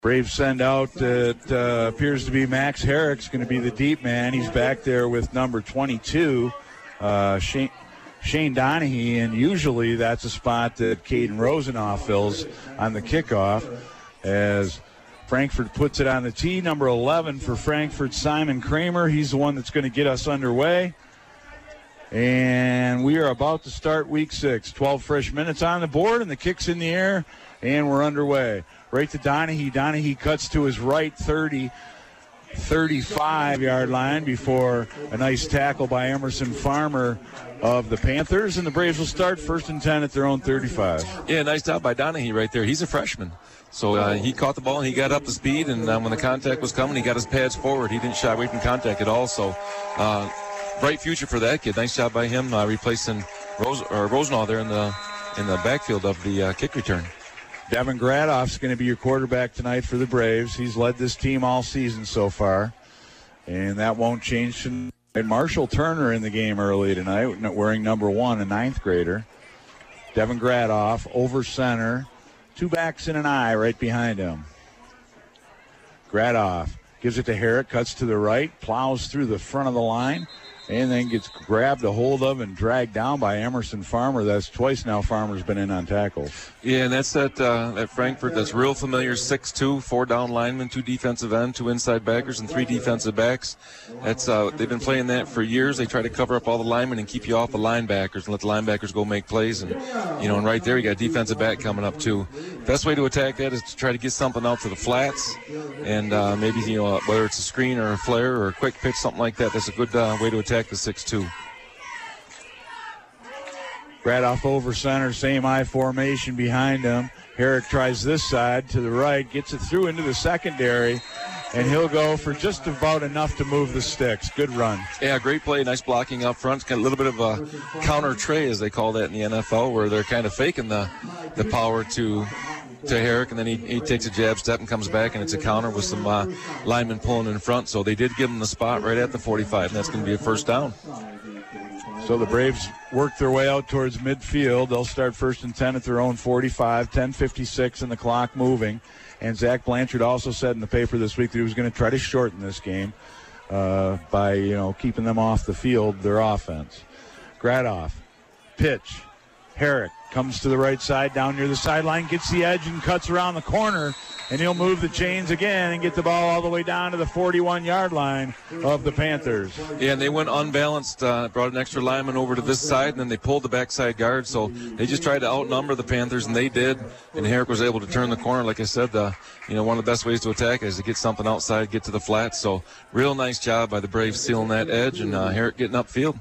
Braves send out appears to be Max Herrick's going to be the deep man. He's back there with number 22, Shane Donahue, and usually that's a spot that Caden Rosenoff fills on the kickoff as Frankfort puts it on the tee. Number 11 for Frankfort, Simon Kramer. He's the one that's going to get us underway. And we are about to start week 6. 12 fresh minutes on the board, and the kick's in the air, and we're underway. Right to Donahue. Donahue cuts to his right 35-yard line before a nice tackle by Emerson Farmer of the Panthers, and the Braves will start 1st and 10 at their own 35. Yeah, nice job by Donahue right there. He's a freshman. So he caught the ball, and he got up to speed, and when the contact was coming, he got his pads forward. He didn't shy away from contact at all. So bright future for that kid. Nice job by him replacing Rosenau there in the backfield of the kick return. Devin Gradoff's going to be your quarterback tonight for the Braves. He's led this team all season so far, and that won't change tonight. Marshall Turner in the game early tonight, wearing number 1, a 9th grader. Devin Gradoff over center. 2 backs and an eye right behind him. Gradoff gives it to Herrick, cuts to the right, plows through the front of the line, and then gets grabbed a hold of and dragged down by Emerson Farmer. That's twice now Farmer's been in on tackles. Yeah, and that's that Frankfort that's real familiar, 6'2", 4 down linemen, 2 defensive end, 2 inside backers, and 3 defensive backs. That's they've been playing that for years. They try to cover up all the linemen and keep you off the linebackers and let the linebackers go make plays. And, and right there you got a defensive back coming up too. Best way to attack that is to try to get something out to the flats, and maybe, whether it's a screen or a flare or a quick pitch, something like that. That's a good way to attack the 6'2". Gradoff over center, same I formation behind him. Herrick tries this side to the right, gets it through into the secondary, and he'll go for just about enough to move the sticks. Good run. Yeah, great play. Nice blocking up front. It's got a little bit of a counter tray, as they call that in the NFL, where they're kind of faking the power to Herrick, and then he takes a jab step and comes back, and it's a counter with some linemen pulling in front. So they did give him the spot right at the 45, and that's going to be a first down. So the Braves work their way out towards midfield. They'll start 1st and 10 at their own 45, 10:56 and the clock moving. And Zach Blanchard also said in the paper this week that he was going to try to shorten this game by, keeping them off the field, their offense. Gradoff, pitch. Herrick comes to the right side, down near the sideline, gets the edge and cuts around the corner, and he'll move the chains again and get the ball all the way down to the 41-yard line of the Panthers. Yeah, and they went unbalanced, brought an extra lineman over to this side, and then they pulled the backside guard. So they just tried to outnumber the Panthers, and they did. And Herrick was able to turn the corner. Like I said, one of the best ways to attack is to get something outside, get to the flats. So real nice job by the Braves sealing that edge, and Herrick getting upfield.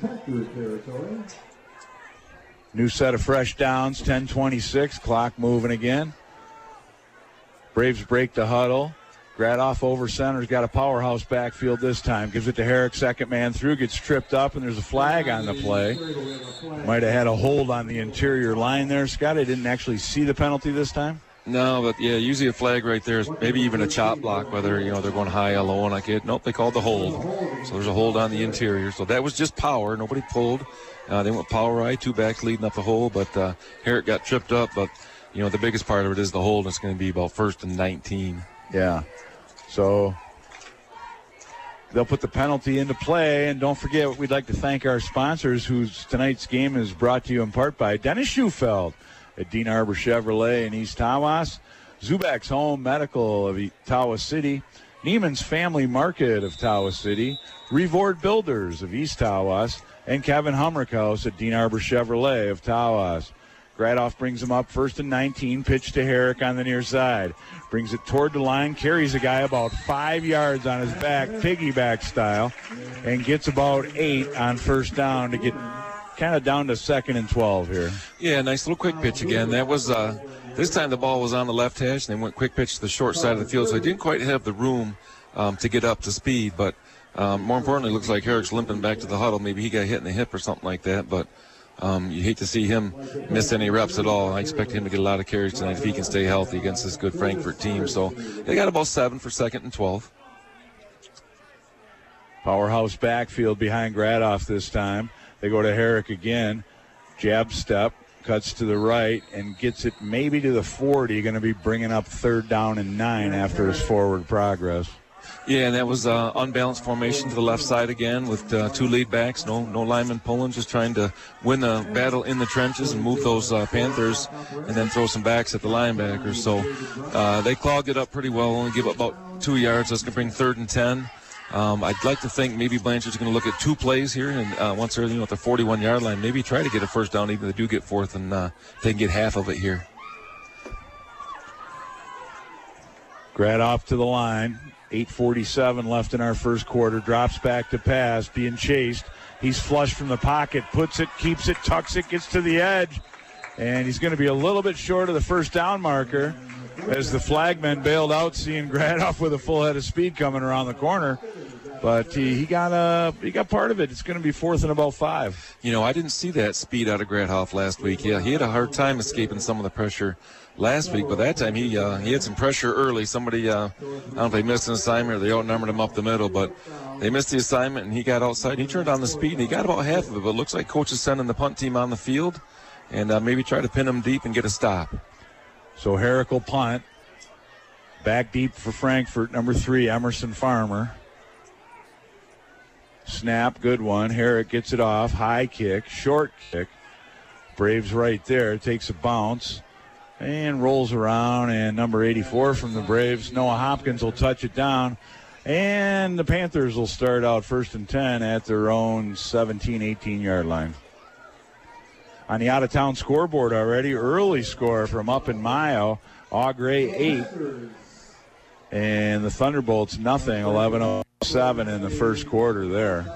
New set of fresh downs, 10:26, clock moving again. Braves break the huddle. Gradoff over center's got a powerhouse backfield this time. Gives it to Herrick, second man through, gets tripped up, and there's a flag on the play. Might have had a hold on the interior line there, Scott. I didn't actually see the penalty this time. No, but yeah, usually a flag right there is maybe even a chop block, whether, they're going high or low, and like it. Nope, they called the hold. So there's a hold on the interior. So that was just power. Nobody pulled. They went power right, 2 backs leading up the hole, but Herrick got tripped up. But, the biggest part of it is the hold. It's going to be about 1st and 19. Yeah. So they'll put the penalty into play. And don't forget, we'd like to thank our sponsors, whose tonight's game is brought to you in part by Dennis Schufeld at Dean Arbor Chevrolet in East Tawas, Zubak's Home Medical of Tawas City, Neiman's Family Market of Tawas City, Revord Builders of East Tawas, and Kevin Humrickhouse at Dean Arbor Chevrolet of Tawas. Gradoff brings him up 1st and 19, pitch to Herrick on the near side. Brings it toward the line, carries a guy about 5 yards on his back, piggyback style, and gets about 8 on 1st down to get kind of down to 2nd and 12 here. Yeah, nice little quick pitch again. That was this time the ball was on the left hash, and they went quick pitch to the short side of the field, so they didn't quite have the room to get up to speed. But more importantly, it looks like Herrick's limping back to the huddle. Maybe he got hit in the hip or something like that. But you hate to see him miss any reps at all. I expect him to get a lot of carries tonight if he can stay healthy against this good Frankfort team. So they got about 7 for 2nd and 12. Powerhouse backfield behind Gradoff this time. They go to Herrick again. Jab step. cuts to the right and gets it maybe to the 40. Going to be bringing up 3rd down and 9 after his forward progress. Yeah, and that was unbalanced formation to the left side again with 2 lead backs. No lineman pulling, just trying to win the battle in the trenches and move those Panthers and then throw some backs at the linebackers. So they clogged it up pretty well, only give up about 2 yards. That's going to bring 3rd and 10. I'd like to think maybe Blanchard's going to look at 2 plays here, and once they're at the 41-yard line, maybe try to get a first down, even if they do get 4th, and they can get half of it here. Gradoff to the line. 8:47 left in our first quarter. Drops back to pass, being chased. He's flush from the pocket, puts it, keeps it, tucks it, gets to the edge, and he's going to be a little bit short of the first down marker as the flagman bailed out, seeing Gradoff with a full head of speed coming around the corner. But he got part of it. It's going to be 4th and about 5. I didn't see that speed out of Gradoff last week. Yeah, he had a hard time escaping some of the pressure last week, but that time he had some pressure early. Somebody, I don't know if they missed an assignment or they outnumbered him up the middle, but they missed the assignment and he got outside. He turned on the speed and he got about half of it, but it looks like coach is sending the punt team on the field and maybe try to pin him deep and get a stop. So Herrick will punt. Back deep for Frankfort, number 3, Emerson Farmer. Snap, good one. Herrick gets it off. High kick, short kick. Braves right there, takes a bounce and rolls around. And number 84 from the Braves, Noah Hopkins, will touch it down. And the Panthers will start out 1st and 10 at their own 17, 18-yard line. On the out-of-town scoreboard already, early score from up in Mayo. Augrey 8. And the Thunderbolts nothing, 11:07 in the first quarter there.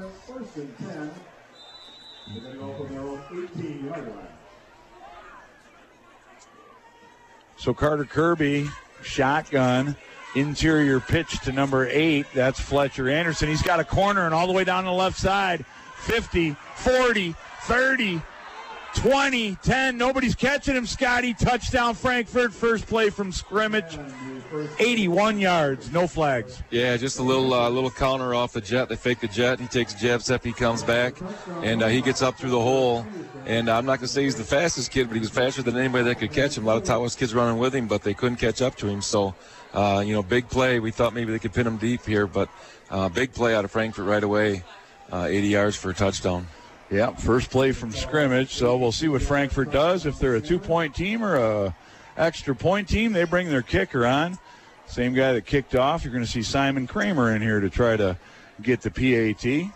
So Carter Kirby, shotgun, interior pitch to number 8. That's Fletcher Anderson. He's got a corner and all the way down the left side. 50, 40, 30, 20, 10. Nobody's catching him, Scotty. Touchdown, Frankfort. First play from scrimmage. 81 yards, no flags. Yeah, just a little counter off the jet. They fake the jet. He takes a jab step. He comes back, and he gets up through the hole. And I'm not going to say he's the fastest kid, but he was faster than anybody that could catch him. A lot of Tawas kids running with him, but they couldn't catch up to him. So, big play. We thought maybe they could pin him deep here, but big play out of Frankfort right away. 80 yards for a touchdown. Yeah, first play from scrimmage. So we'll see what Frankfort does. If they're a 2-point team or a extra point team, they bring their kicker on. Same guy that kicked off. You're going to see Simon Kramer in here to try to get the PAT.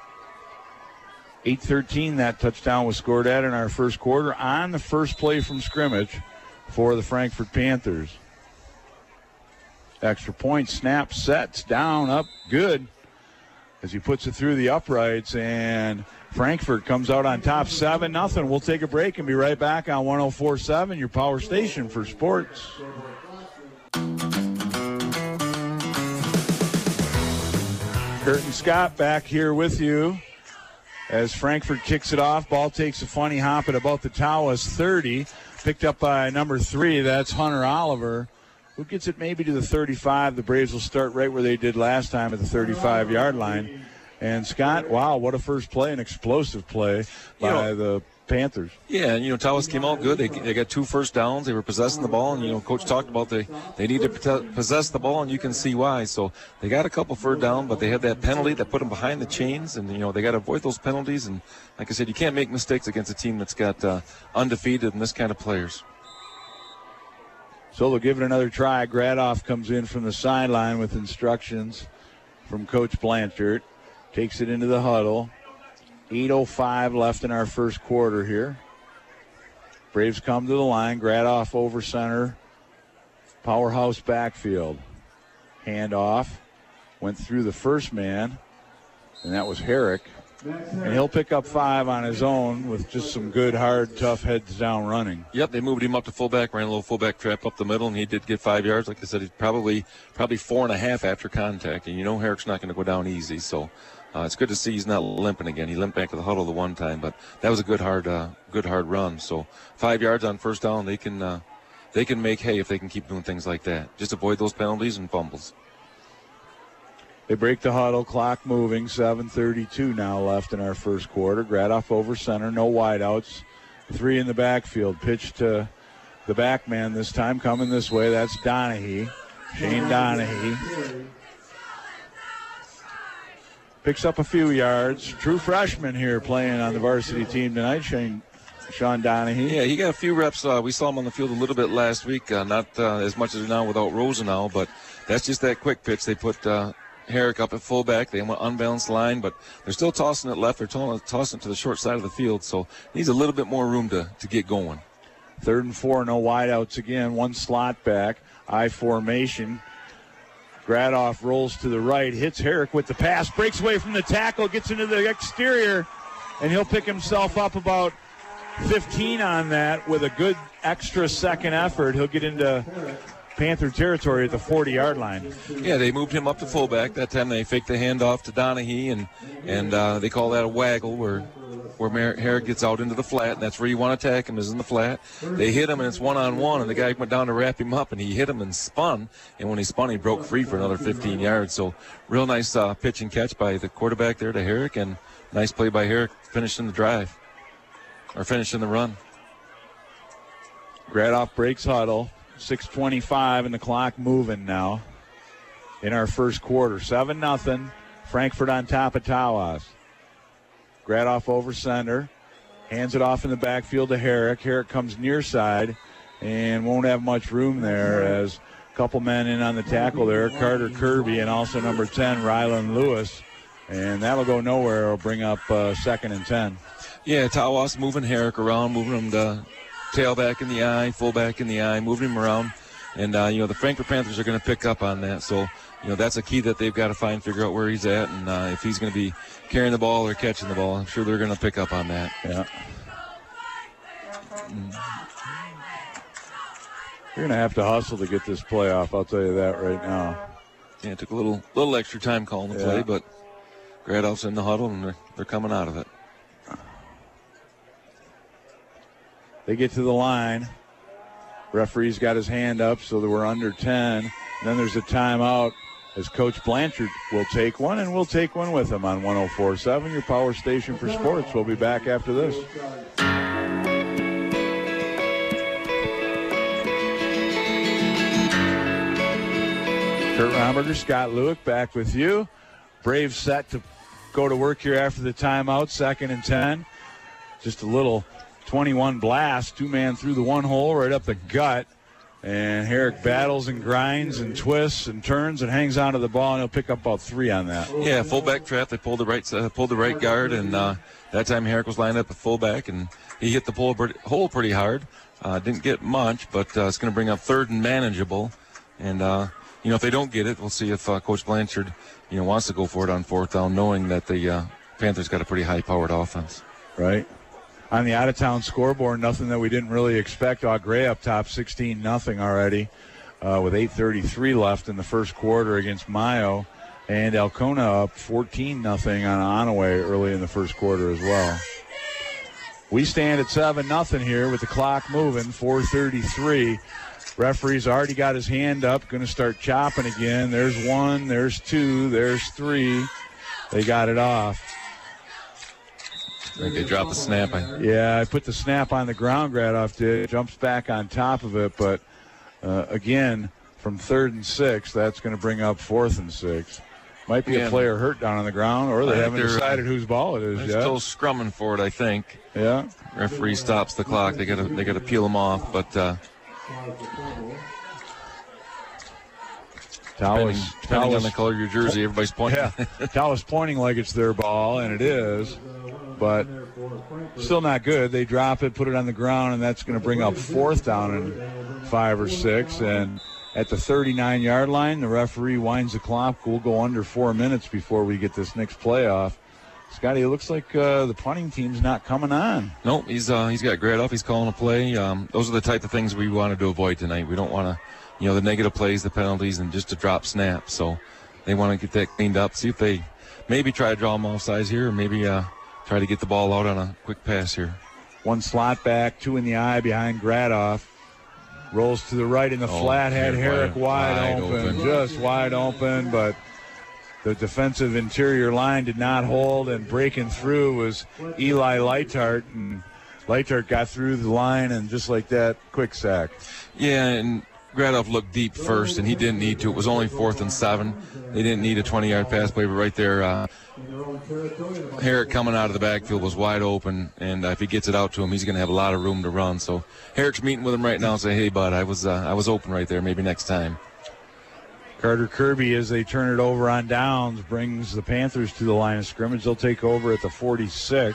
8:13 that touchdown was scored at in our first quarter on the first play from scrimmage for the Frankfort Panthers. Extra point, snap, sets, down, up, good. As he puts it through the uprights, and Frankfort comes out on top 7-0. We'll take a break and be right back on 104.7, your power station for sports. Curtin Scott back here with you as Frankfort kicks it off. Ball takes a funny hop at about the Tawas 30. Picked up by number 3, that's Hunter Oliver, who gets it maybe to the 35. The Braves will start right where they did last time at the 35-yard line. And Scott, wow, what a first play, an explosive play by the Panthers. Yeah, and Tawas came out good. They got 2 first downs. They were possessing the ball, and Coach talked about they need to possess the ball, and you can see why. So they got a couple third down, but they had that penalty that put them behind the chains, and they got to avoid those penalties. And like I said, you can't make mistakes against a team that's got undefeated and this kind of players. So they'll give it another try. Gradoff comes in from the sideline with instructions from Coach Blanchard. Takes it into the huddle. 8:05 left in our first quarter here. Braves come to the line. Gradoff over center. Powerhouse backfield. Handoff. Went through the first man, and that was Herrick. And he'll pick up 5 on his own with just some good, hard, tough heads down running. Yep, they moved him up to fullback, ran a little fullback trap up the middle, and he did get 5 yards. Like I said, he's probably 4.5 after contact, and Herrick's not going to go down easy. So it's good to see he's not limping again. He limped back to the huddle the one time, but that was a good hard run. So 5 yards on first down, they can make hay if they can keep doing things like that. Just avoid those penalties and fumbles. They break the huddle, clock moving, 7:32 now left in our first quarter. Gradoff over center, no wideouts. Three in the backfield. Pitch to the back man this time, coming this way. That's Donahue. Shane Donahue. Picks up a few yards. True freshman here playing on the varsity team tonight, Sean Donahue. Yeah, he got a few reps. We saw him on the field a little bit last week. Not as much as now without Rosenau, but that's just that quick pitch. They put Herrick up at fullback. They went unbalanced line, but they're still tossing it left. They're tossing it to the short side of the field, so needs a little bit more room to get going. 3rd and 4, no wideouts again. One slot back, I formation. Gradoff rolls to the right, hits Herrick with the pass, breaks away from the tackle, gets into the exterior, and he'll pick himself up about 15 on that with a good extra second effort. He'll get into Panther territory at the 40-yard line. Yeah, they moved him up to fullback. That time they faked the handoff to Donahue, and they call that a waggle where Herrick gets out into the flat, and that's where you want to attack him, is in the flat. They hit him, and it's one-on-one, and the guy went down to wrap him up, and he hit him and spun, and when he spun, he broke free for another 15 yards. So real nice pitch and catch by the quarterback there to Herrick, and nice play by Herrick finishing the drive, or finishing the run. Gradoff breaks huddle. 6:25 and the clock moving now in our first quarter. 7-0. Frankfort on top of Tawas. Gradoff over center. Hands it off in the backfield to Herrick. Herrick comes near side and won't have much room there as a couple men in on the tackle there. Carter Kirby and also number 10, Rylan Lewis. And that'll go nowhere. It'll bring up 2nd and 10. Yeah, Tawas moving Herrick around, moving him to tailback in the eye, fullback in the eye, moving him around. And, the Frankfort Panthers are going to pick up on that. So, that's a key that they've got to figure out where he's at. And if he's going to be carrying the ball or catching the ball, I'm sure they're going to pick up on that. Yeah. You're going to have to hustle to get this play off, I'll tell you that right now. Yeah, it took a little extra time calling the play, but Gradoff's in the huddle, and they're coming out of it. They get to the line. Referee's got his hand up, so that we're under 10. And then there's a timeout as Coach Blanchard will take one, and we'll take one with him on 104.7, your power station for sports. We'll be back after this. Kurt Romberger, Scott Lewick back with you. Braves set to go to work here after the timeout, 2nd and 10. Just a little 21 blast, 2-man through the one hole right up the gut, and Herrick battles and grinds and twists and turns and hangs onto the ball, and he'll pick up about 3 on that. Yeah, fullback trap. They pulled the right guard, and that time Herrick was lined up at fullback, and he hit the hole pretty hard. Didn't get much, but it's going to bring up 3rd and manageable. And if they don't get it, we'll see if Coach Blanchard wants to go for it on 4th down, knowing that the Panthers got a pretty high-powered offense. Right. On the out-of-town scoreboard, nothing that we didn't really expect. Au Gres up top 16-0 already with 8:33 left in the first quarter against Mayo. And Alcona up 14-0 on Onaway early in the first quarter as well. We stand at 7-0 here with the clock moving, 4:33. Referee's already got his hand up, going to start chopping again. There's 1, there's 2, there's 3. They got it off. I think they dropped the snap. Yeah, I put the snap on the ground. Gradoff did. Jumps back on top of it, but again, from 3rd and 6, that's going to bring up 4th and 6. Might be a player hurt down on the ground, or they haven't decided whose ball it is yet. They're still scrumming for it, I think. Yeah. Referee stops the clock. They got to peel them off, but depending on the color of your jersey, everybody's pointing. Yeah, Tawas pointing like it's their ball, and it is, but still not good. They drop it, put it on the ground, and that's going to bring up 4th down and 5 or 6. And at the 39-yard line, the referee winds the clock. We'll go under 4 minutes before we get this next play off. Scotty, it looks like the punting team's not coming on. Nope, he's got Gradoff. He's calling a play. Those are the type of things we wanted to avoid tonight. We don't want to, the negative plays, the penalties, and just to drop snaps. So they want to get that cleaned up, see if they maybe try to draw them offsides here, or maybe try to get the ball out on a quick pass here. 1 slot back, 2 in the eye behind Gradoff. Rolls to the right in the flat, had Herrick wide open, just wide open, but the defensive interior line did not hold, and breaking through was Eli Leitart, and Leitert got through the line, and just like that, quick sack. Yeah, and Gradoff looked deep first, and he didn't need to. It was only 4th and 7. They didn't need a 20-yard pass play, but right there, Herrick coming out of the backfield was wide open, and if he gets it out to him, he's going to have a lot of room to run. So Herrick's meeting with him right now and say, hey, bud, I was open right there. Maybe next time. Carter Kirby, as they turn it over on downs, brings the Panthers to the line of scrimmage. They'll take over at the 46.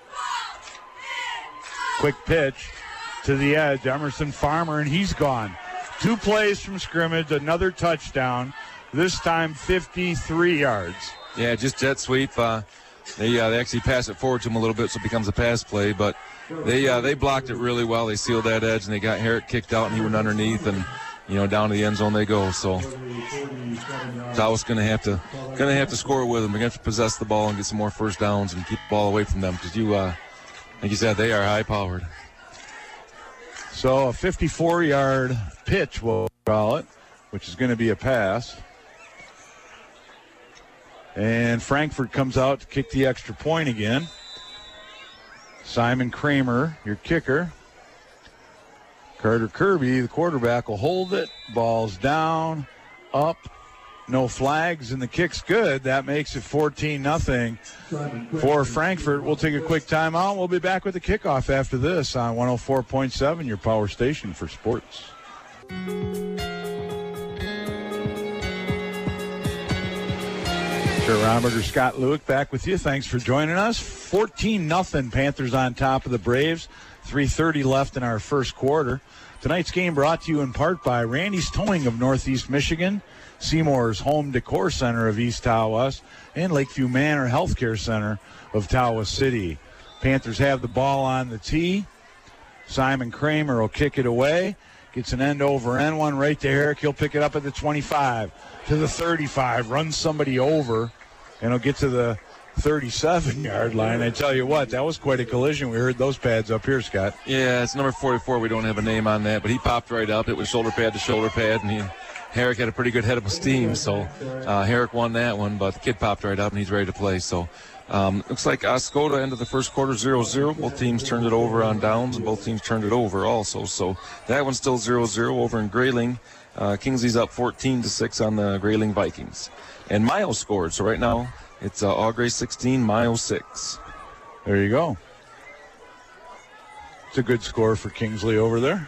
Quick pitch to the edge, Emerson Farmer, and he's gone. 2 plays from scrimmage, another touchdown, this time 53 yards. Yeah, just jet sweep. They actually pass it forward to him a little bit, so it becomes a pass play, but they blocked it really well. They sealed that edge, and they got Herrick kicked out, and he went underneath, and down to the end zone they go. So Tawas going to have to score with them. They're going to have to possess the ball and get some more first downs and keep the ball away from them because like you said, they are high-powered. So a 54-yard pitch, we'll call it, which is going to be a pass. And Frankfurt comes out to kick the extra point again. Simon Kramer, your kicker. Carter Kirby, the quarterback, will hold it. Ball's down, up, no flags, and the kick's good. That makes it 14-0 for Frankfurt. We'll take a quick timeout. We'll be back with the kickoff after this on 104.7, your power station for sports. Sure, Romberger, Scott Lewick back with you. Thanks for joining us. 14-0 Panthers on top of the Braves. 3:30 left in our first quarter. Tonight's game brought to you in part by Randy's Towing of Northeast Michigan, Seymour's Home Decor Center of East Tawas, and Lakeview Manor Healthcare Center of Tawas City. Panthers have the ball on the tee. Simon Kramer will kick it away. Gets an end-over-end one right to Herrick. He'll pick it up at the 25, to the 35, runs somebody over, and he'll get to the 37-yard line. I tell you what, that was quite a collision. We heard those pads up here, Scott. Yeah, it's number 44. We don't have a name on that, but he popped right up. It was shoulder pad to shoulder pad, and Herrick had a pretty good head of steam, so Herrick won that one, but the kid popped right up, and he's ready to play. So looks like Oscoda ended the first quarter 0-0. Both teams turned it over on downs, and both teams turned it over also. So that one's still 0-0 over in Grayling. Kingsley's up 14-6 on the Grayling Vikings. And Miles scored, so right now it's Augrey 16, Miles 6. There you go. It's a good score for Kingsley over there.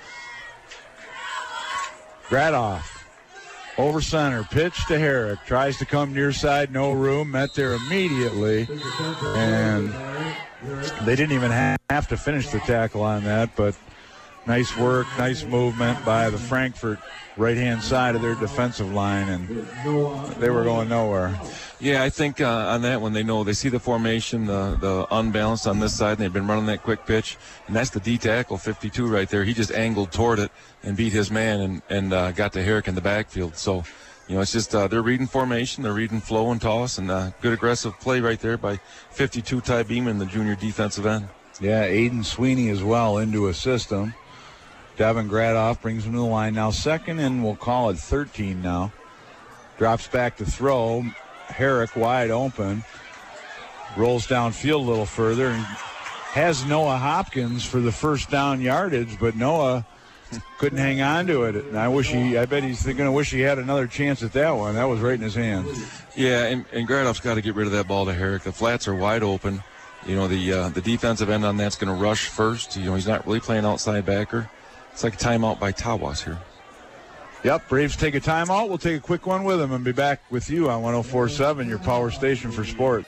Gradoff over center, pitch to Herrick, tries to come near side, no room, met there immediately, and they didn't even have to finish the tackle on that, but nice work, nice movement by the Frankfurt right-hand side of their defensive line, and they were going nowhere. Yeah, I think on that one they see the formation, the unbalanced on this side, and they've been running that quick pitch, and that's the D tackle, 52 right there. He just angled toward it and beat his man and got to Herrick in the backfield. So, it's just they're reading formation, they're reading flow and toss, and good aggressive play right there by 52 Ty Beeman, the junior defensive end. Yeah, Aiden Sweeney as well into a system. Devin Gradoff brings him to the line now. Second, and we'll call it 13 now. Drops back to throw. Herrick wide open. Rolls downfield a little further and has Noah Hopkins for the first down yardage, but Noah couldn't hang on to it. And I bet he's going to wish he had another chance at that one. That was right in his hands. Yeah, and Gradoff's got to get rid of that ball to Herrick. The flats are wide open. The defensive end on that's going to rush first. He's not really playing outside backer. It's like a timeout by Tawas here. Yep, Braves take a timeout. We'll take a quick one with them and be back with you on 104.7, your power station for sports.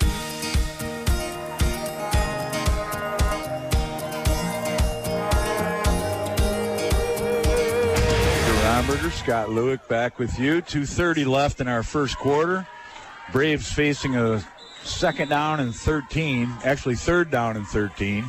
Romberger, Scott Lewick back with you. 2:30 left in our first quarter. Braves facing a second down and 13, actually third down and 13.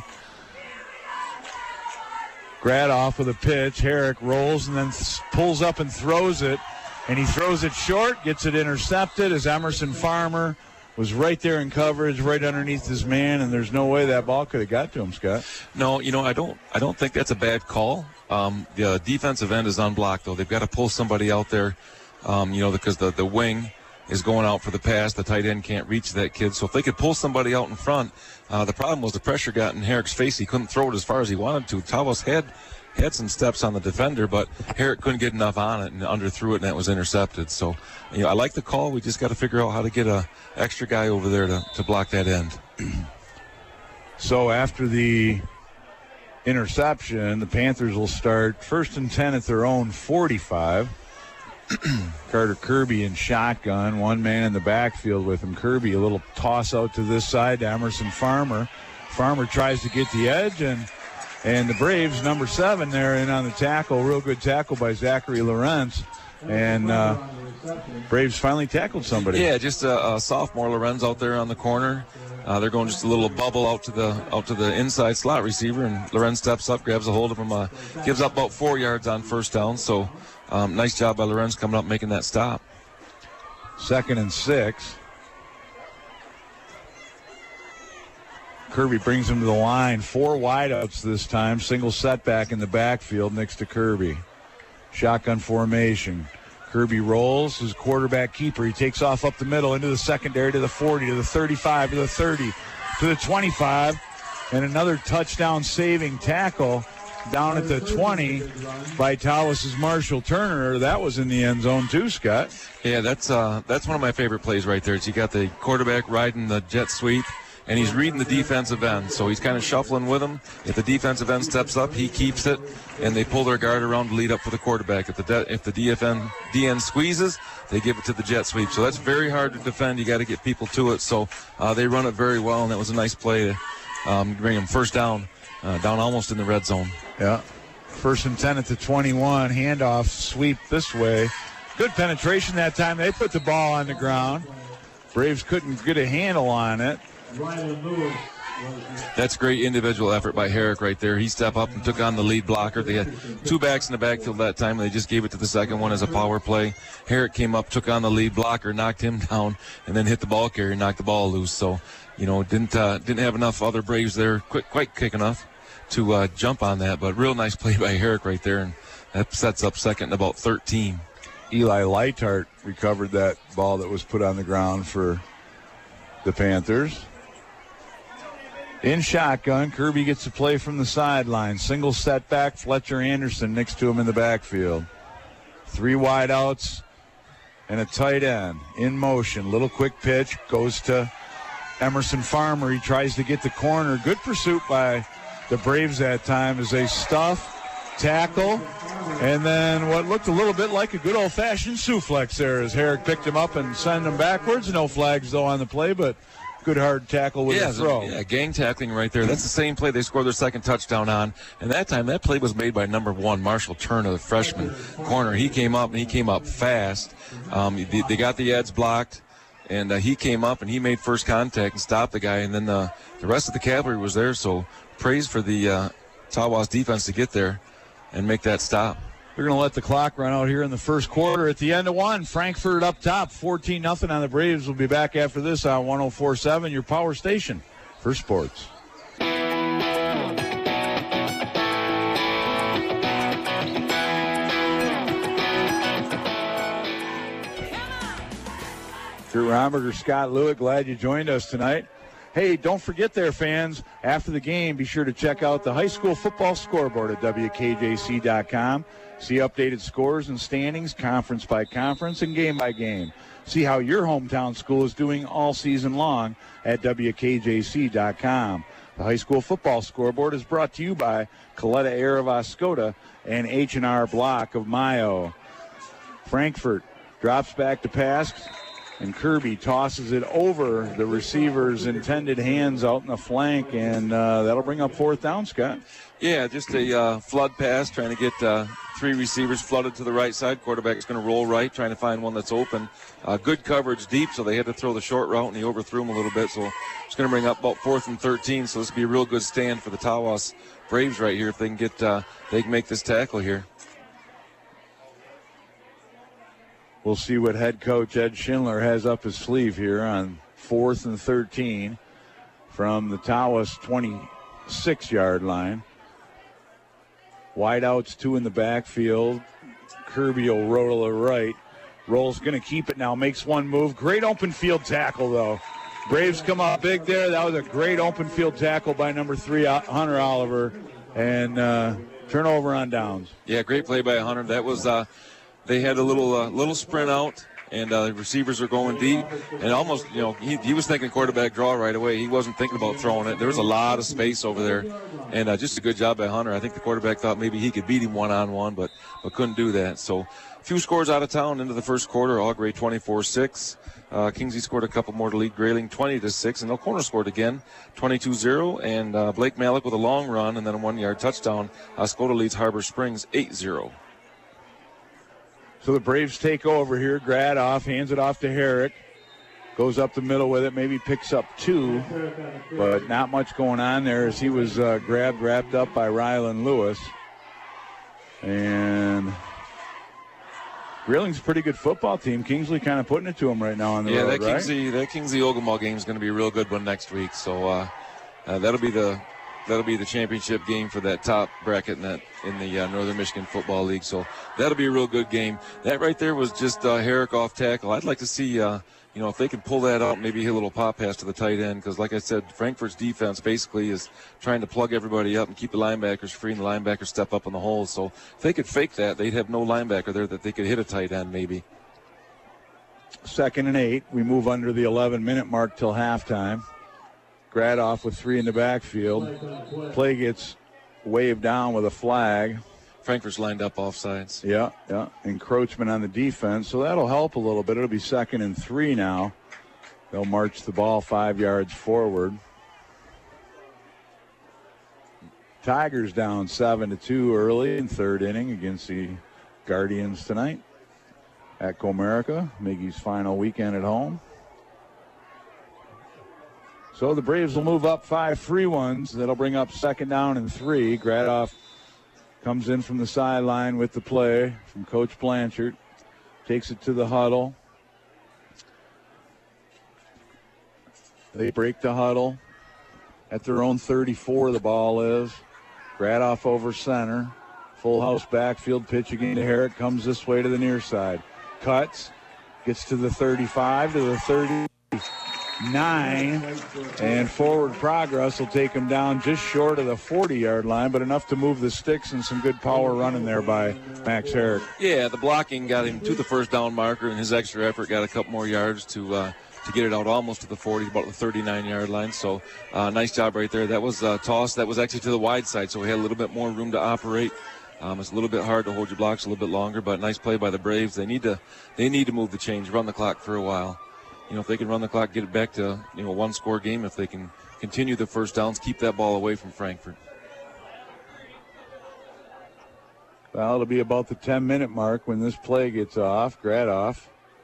Gradoff with a pitch. Herrick rolls and then pulls up and throws it. And he throws it short, gets it intercepted as Emerson Farmer was right there in coverage, right underneath his man, and there's no way that ball could have got to him, Scott. No, I don't think that's a bad call. The defensive end is unblocked, though. They've got to pull somebody out there, because the wing is going out for the pass. The tight end can't reach that kid. So if they could pull somebody out in front, the problem was the pressure got in Herrick's face. He couldn't throw it as far as he wanted to. Tawas had some steps on the defender, but Herrick couldn't get enough on it and underthrew it, and that was intercepted. So, I like the call. We just got to figure out how to get a extra guy over there to block that end. So after the interception, the Panthers will start 1st and 10 at their own 45. Carter Kirby in shotgun, one man in the backfield with him. Kirby, a little toss out to this side to Emerson Farmer. Farmer tries to get the edge, and the Braves, number 7 there in on the tackle. Real good tackle by Zachary Lorenz. And Braves finally tackled somebody. Yeah, just a sophomore, Lorenz, out there on the corner. They're going just a little bubble out to the inside slot receiver, and Lorenz steps up, grabs a hold of him, gives up about 4 yards on first down. So nice job by Lorenz coming up, making that stop. 2nd and 6. Kirby brings him to the line. 4 wideouts this time. Single setback in the backfield next to Kirby. Shotgun formation. Kirby rolls his quarterback keeper. He takes off up the middle into the secondary to the 40, to the 35, to the 30, to the 25. And another touchdown saving tackle down at the 20 by Tawas' Marshall Turner. That was in the end zone too, Scott. Yeah, that's one of my favorite plays right there. You got the quarterback riding the jet sweep, and he's reading the defensive end, so he's kind of shuffling with him. If the defensive end steps up, he keeps it, and they pull their guard around to lead up for the quarterback. If the DN squeezes, they give it to the jet sweep. So that's very hard to defend. You got to get people to it. So they run it very well, and that was a nice play to bring them first down almost in the red zone. Yeah. 1st and 10 at the 21. Handoff, sweep this way. Good penetration that time. They put the ball on the ground. Braves couldn't get a handle on it. That's great individual effort by Herrick right there. He stepped up and took on the lead blocker. They had 2 backs in the backfield that time, and they just gave it to the second one as a power play. Herrick came up, took on the lead blocker, knocked him down, and then hit the ball carrier and knocked the ball loose. So, didn't have enough other Braves there, quite quick enough to jump on that. But real nice play by Herrick right there, and that sets up 2nd and about 13. Eli Leitart recovered that ball that was put on the ground for the Panthers. In shotgun, Kirby gets to play from the sideline. Single setback, Fletcher Anderson next to him in the backfield. 3 wideouts and a tight end in motion. Little quick pitch goes to Emerson Farmer. He tries to get the corner. Good pursuit by the Braves that time as they stuff, tackle, and then what looked a little bit like a good old-fashioned suplex there as Herrick picked him up and sent him backwards. No flags, though, on the play, but good hard tackle with a throw. Yeah, gang tackling right there. That's the same play they scored their 2nd touchdown on. And that time, that play was made by number 1, Marshall Turner, the freshman corner. He came up, and he came up fast. They got the edge blocked, and he came up, and he made first contact and stopped the guy. And then the rest of the cavalry was there, so praise for the Tawas defense to get there and make that stop. We're going to let the clock run out here in the first quarter. At the end of one, Frankfurt up top, 14-0 on the Braves. We'll be back after this on 104.7, your power station for sports. Drew Romberger, Scott Lewitt, glad you joined us tonight. Hey, don't forget there, fans, after the game, be sure to check out the high school football scoreboard at WKJC.com. See updated scores and standings, conference by conference and game by game. See how your hometown school is doing all season long at WKJC.com. The high school football scoreboard is brought to you by Coletta Air of Oscoda and H&R Block of Mayo. Frankfurt drops back to pass, and Kirby tosses it over the receiver's intended hands out in the flank, and that'll bring up 4th down, Scott. Yeah, just a flood pass, trying to get 3 receivers flooded to the right side. Quarterback is going to roll right, trying to find one that's open. Good coverage deep, so they had to throw the short route, and he overthrew him a little bit. So it's going to bring up about 4th and 13. So this will be a real good stand for the Tawas Braves right here if they can get they can make this tackle here. We'll see what head coach Ed Schindler has up his sleeve here on 4th and 13 from the Tawas 26-yard line. Wideouts, 2 in the backfield. Kirby will roll to the right. Rolls going to keep it now, makes one move. Great open field tackle, though. Braves come out big there. That was a great open field tackle by number 3, Hunter Oliver. And turnover on downs. Yeah, great play by Hunter. That was they had a little sprint out, and receivers are going deep. And almost, he was thinking quarterback draw right away. He wasn't thinking about throwing it. There was a lot of space over there. And just a good job by Hunter. I think the quarterback thought maybe he could beat him one-on-one, but couldn't do that. So a few scores out of town into the first quarter. Augrey 24-6. Kingsley scored a couple more to lead Grayling 20-6, and O'Connor scored again 22-0. And Blake Malik with a long run and then a 1-yard touchdown. Oscoda leads Harbor Springs 8-0. So the Braves take over here. Gradoff hands it off to Herrick. Goes up the middle with it, maybe picks up 2, but not much going on there as he was wrapped up by Rylan Lewis. And Grayling's a pretty good football team. Kingsley kind of putting it to him right now on the road, right? That Kingsley Ogama game is going to be a real good one next week. So that'll be the championship game for that top bracket in the Northern Michigan Football League. So that'll be a real good game. That right there was just Herrick off tackle. I'd like to see if they can pull that out, maybe hit a little pop pass to the tight end, because like I said, Frankfurt's defense basically is trying to plug everybody up and keep the linebackers free, and the linebackers step up in the holes. So if they could fake that, they'd have no linebacker there that they could hit a tight end maybe. 2nd and 8. We move under the 11-minute mark till halftime. Gradoff with 3 in the backfield. Play gets waved down with a flag. Frankfurt's lined up offsides. Yeah. Encroachment on the defense, so that'll help a little bit. It'll be 2nd and 3 now. They'll march the ball 5 yards forward. Tigers down 7-2 early in 3rd inning against the Guardians tonight at Comerica. Miggy's final weekend at home. So the Braves will move up 5 free ones. That'll bring up 2nd down and 3. Gradoff comes in from the sideline with the play from Coach Blanchard. Takes it to the huddle. They break the huddle. At their own 34, the ball is. Gradoff over center. Full house backfield pitch again to Herrick. Comes this way to the near side. Cuts. Gets to the 35, to the 39. And forward progress will take him down just short of the 40-yard line, but enough to move the sticks, and some good power running there by Max Herrick. Yeah, the blocking got him to the first down marker, and his extra effort got a couple more yards to get it out almost to the 40, about the 39-yard line. So nice job right there. That was a toss that was actually to the wide side, so we had a little bit more room to operate. It's a little bit hard to hold your blocks a little bit longer, but nice play by the Braves. They need to move the chains, run the clock for a while. If they can run the clock, get it back to a 1-score game, if they can continue the first downs, keep that ball away from Frankfurt. Well, it'll be about the 10-minute mark when this play gets off. Gradoff,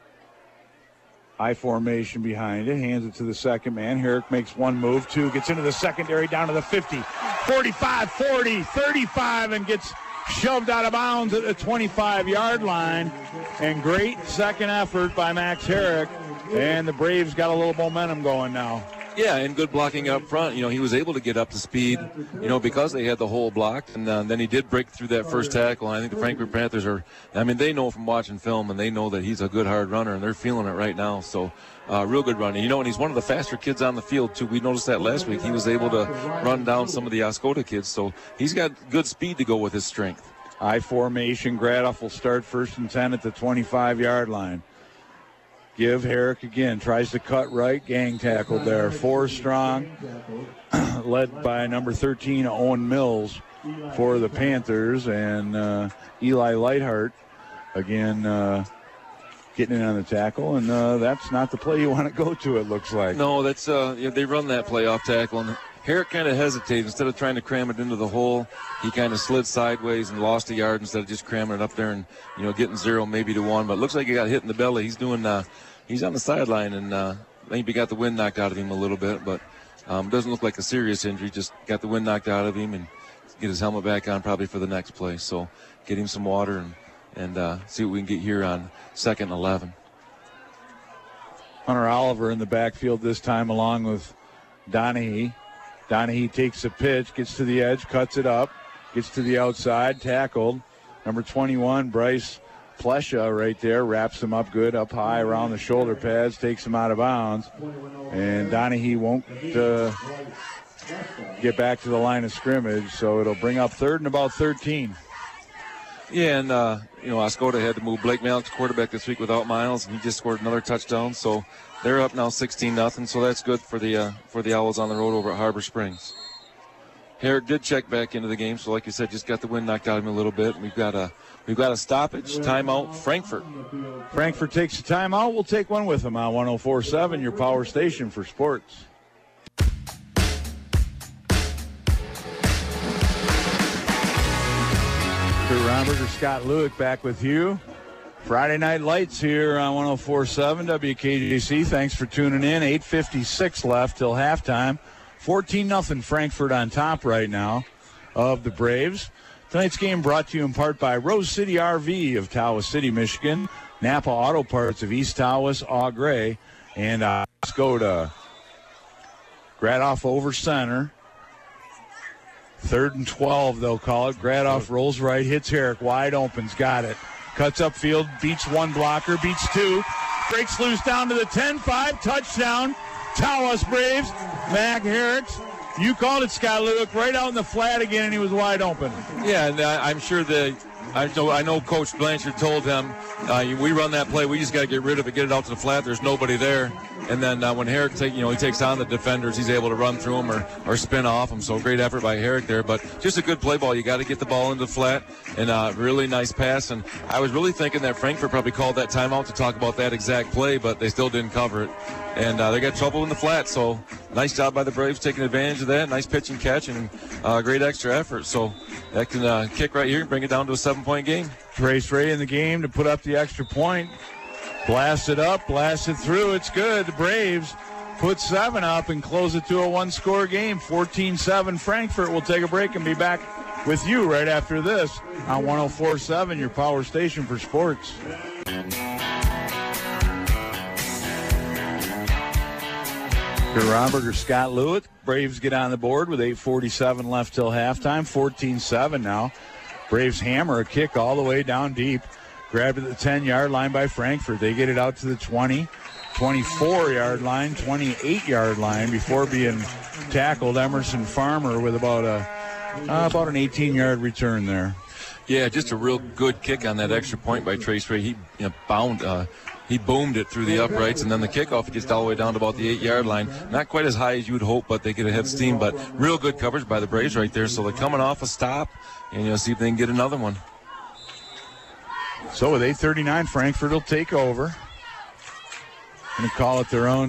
I formation behind it, hands it to the second man. Herrick makes one move, 2, gets into the secondary, down to the 50, 45, 40, 35, and gets shoved out of bounds at the 25-yard line. And great second effort by Max Herrick. And the Braves got a little momentum going now. Yeah, and good blocking up front. He was able to get up to speed, because they had the hole blocked. And then he did break through that first tackle. And I think the Frankfurt Panthers they know from watching film, and they know that he's a good hard runner, and they're feeling it right now. So real good running. And he's one of the faster kids on the field, too. We noticed that last week. He was able to run down some of the Oscoda kids. So he's got good speed to go with his strength. I formation. Gradoff will start 1st and 10 at the 25-yard line. Give Herrick again, tries to cut right, gang tackled there. 4 strong, led by number 13, Owen Mills for the Panthers. And Eli Lightheart, again, getting in on the tackle. And that's not the play you want to go to, it looks like. No, that's they run that play off tackle. And Herrick kind of hesitated. Instead of trying to cram it into the hole, he kind of slid sideways and lost a yard instead of just cramming it up there and, getting 0 maybe to 1. But it looks like he got hit in the belly. He's doing he's on the sideline, and maybe got the wind knocked out of him a little bit. But doesn't look like a serious injury. Just got the wind knocked out of him and get his helmet back on probably for the next play. So get him some water and see what we can get here on 2nd and 11. Hunter Oliver in the backfield this time along with Donahue. Donahue takes a pitch, gets to the edge, cuts it up, gets to the outside, tackled. Number 21, Bryce Plesha right there, wraps him up good, up high around the shoulder pads, takes him out of bounds. And Donahue won't get back to the line of scrimmage, so it'll bring up third and about 13. Yeah, and, Oscoda had to move Blake Malik to quarterback this week without Miles, and he just scored another touchdown. So they're up now 16-0, so that's good for the Owls on the road over at Harbor Springs. Herrick did check back into the game, so like you said, just got the wind knocked out of him a little bit. We've got a stoppage, timeout, Frankfort. Frankfort takes a timeout. We'll take one with them on 104.7, your power station for sports. Romberger, Scott Lewick back with you. Friday Night Lights here on 104.7 WKJC. Thanks for tuning in. 8:56 left till halftime. 14-0 Frankfort on top right now of the Braves. Tonight's game brought to you in part by Rose City RV of Tawas City, Michigan, Napa Auto Parts of East Tawas, Au Gres, and Skoda. Gradoff over center. 3rd and 12, they'll call it. Gradoff rolls right, hits Herrick, wide open's got it. Cuts upfield, beats one blocker, beats two. Breaks loose down to the 10-5, touchdown. Tawas Braves. Mac Herricks. You called it, Scott Lewick, right out in the flat again, and he was wide open. Yeah, and I'm sure I know Coach Blanchard told him, we run that play, we just got to get rid of it, get it out to the flat. There's nobody there. And then when Herrick he takes on the defenders, he's able to run through them or spin off them. So great effort by Herrick there. But just a good play ball. You got to get the ball into the flat, and really nice pass. And I was really thinking that Frankfort probably called that timeout to talk about that exact play, but they still didn't cover it. And they got trouble in the flat. So nice job by the Braves taking advantage of that. Nice pitch and catch and great extra effort. So that can kick right here and bring it down to a 7-point game. Trace Ray in the game to put up the extra point. Blast it up, blast it through. It's good. The Braves put 7 up and close it to a 1-score game. 14-7 Frankfort. We'll take a break and be back with you right after this on 104.7, your power station for sports. Romberger, Scott Lewitt. Braves get on the board with 8:47 left till halftime. 14-7 now. Braves hammer a kick all the way down deep. Grabbed at the 10-yard line by Frankfort. They get it out to the 20, 24-yard line, 28-yard line before being tackled. Emerson Farmer with about an 18-yard return there. Yeah, just a real good kick on that extra point by Trace Ray. He boomed it through the uprights, and then the kickoff gets all the way down to about the 8-yard line. Not quite as high as you would hope, but they get a head steam. But real good coverage by the Braves right there. So they're coming off a stop, and see if they can get another one. So with 8:39, Frankfort will take over. Going to call it their own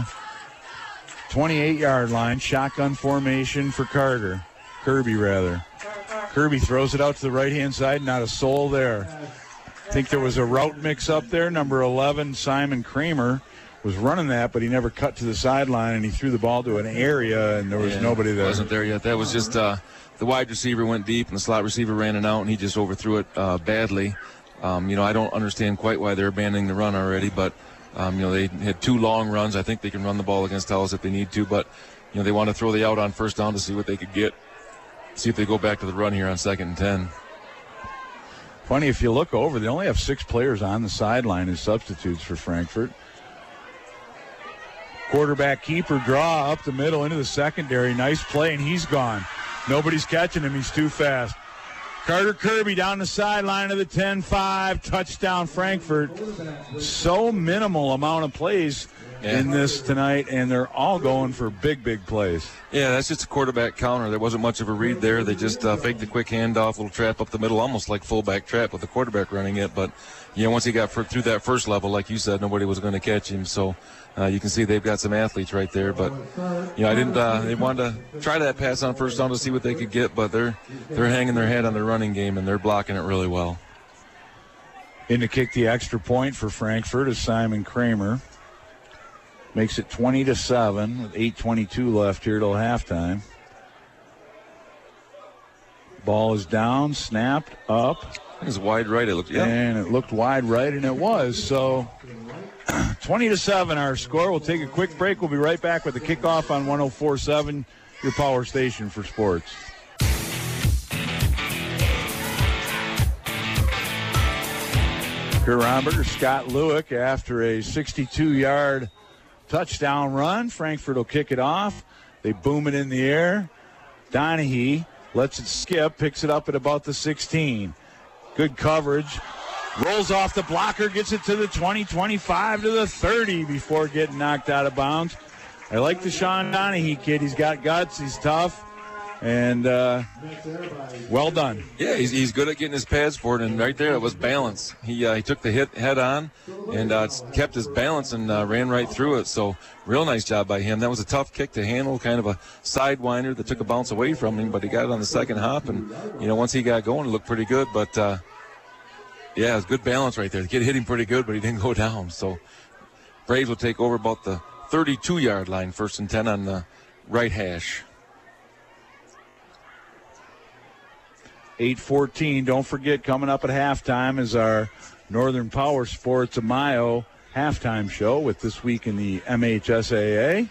28-yard line. Shotgun formation for Kirby. Kirby throws it out to the right-hand side. Not a soul there. I think there was a route mix-up there. Number 11, Simon Kramer, was running that, but he never cut to the sideline, and he threw the ball to an area, and there was nobody there. Wasn't there yet. That was just the wide receiver went deep, and the slot receiver ran it out, and he just overthrew it badly. I don't understand quite why they're abandoning the run already, but, they had 2 long runs. I think they can run the ball against Tawas if they need to, but, they want to throw the out on first down to see what they could get. See if they go back to the run here on 2nd and 10. Funny, if you look over, they only have 6 players on the sideline as substitutes for Frankfort. Quarterback keeper draw up the middle into the secondary. Nice play, and he's gone. Nobody's catching him. He's too fast. Carter Kirby down the sideline of the 10-5. Touchdown, Frankfort. So minimal amount of plays in this tonight, and they're all going for big, big plays. Yeah, that's just a quarterback counter. There wasn't much of a read there. They just faked the quick handoff, little trap up the middle, almost like fullback trap with the quarterback running it. But, once he got through that first level, like you said, nobody was going to catch him. So you can see they've got some athletes right there. But, they wanted to try that pass on first down to see what they could get, but they're hanging their head on their running game, and they're blocking it really well. In to kick the extra point for Frankfort is Simon Kramer. Makes it 20-7 with 8:22 left here till halftime. Ball is down, snapped up. It was wide right, it looked. Yeah. And it looked wide right, and it was. So 20-7 our score. We'll take a quick break. We'll be right back with the kickoff on 104.7, your power station for sports. Kurt Romberger, Scott Lewick after a 62-yard touchdown run. Frankfurt will kick it off. They boom it in the air. Donahue lets it skip, picks it up at about the 16. Good coverage. Rolls off the blocker, gets it to the 20, 25 to the 30 before getting knocked out of bounds. I like the Sean Donahue kid. He's got guts. He's tough. And well done. Yeah, he's good at getting his pads forward, and right there it was balance. He took the hit head on and kept his balance and ran right through it. So real nice job by him. That was a tough kick to handle, kind of a sidewinder that took a bounce away from him, but he got it on the second hop, and once he got going, it looked pretty good. But yeah, it was good balance right there. The kid hit him pretty good, but he didn't go down. So Braves will take over about the 32-yard line, 1st and 10 on the right hash. 8:14. Don't forget, coming up at halftime is our Northern Power Sports Amayo halftime show with This Week in the MHSAA.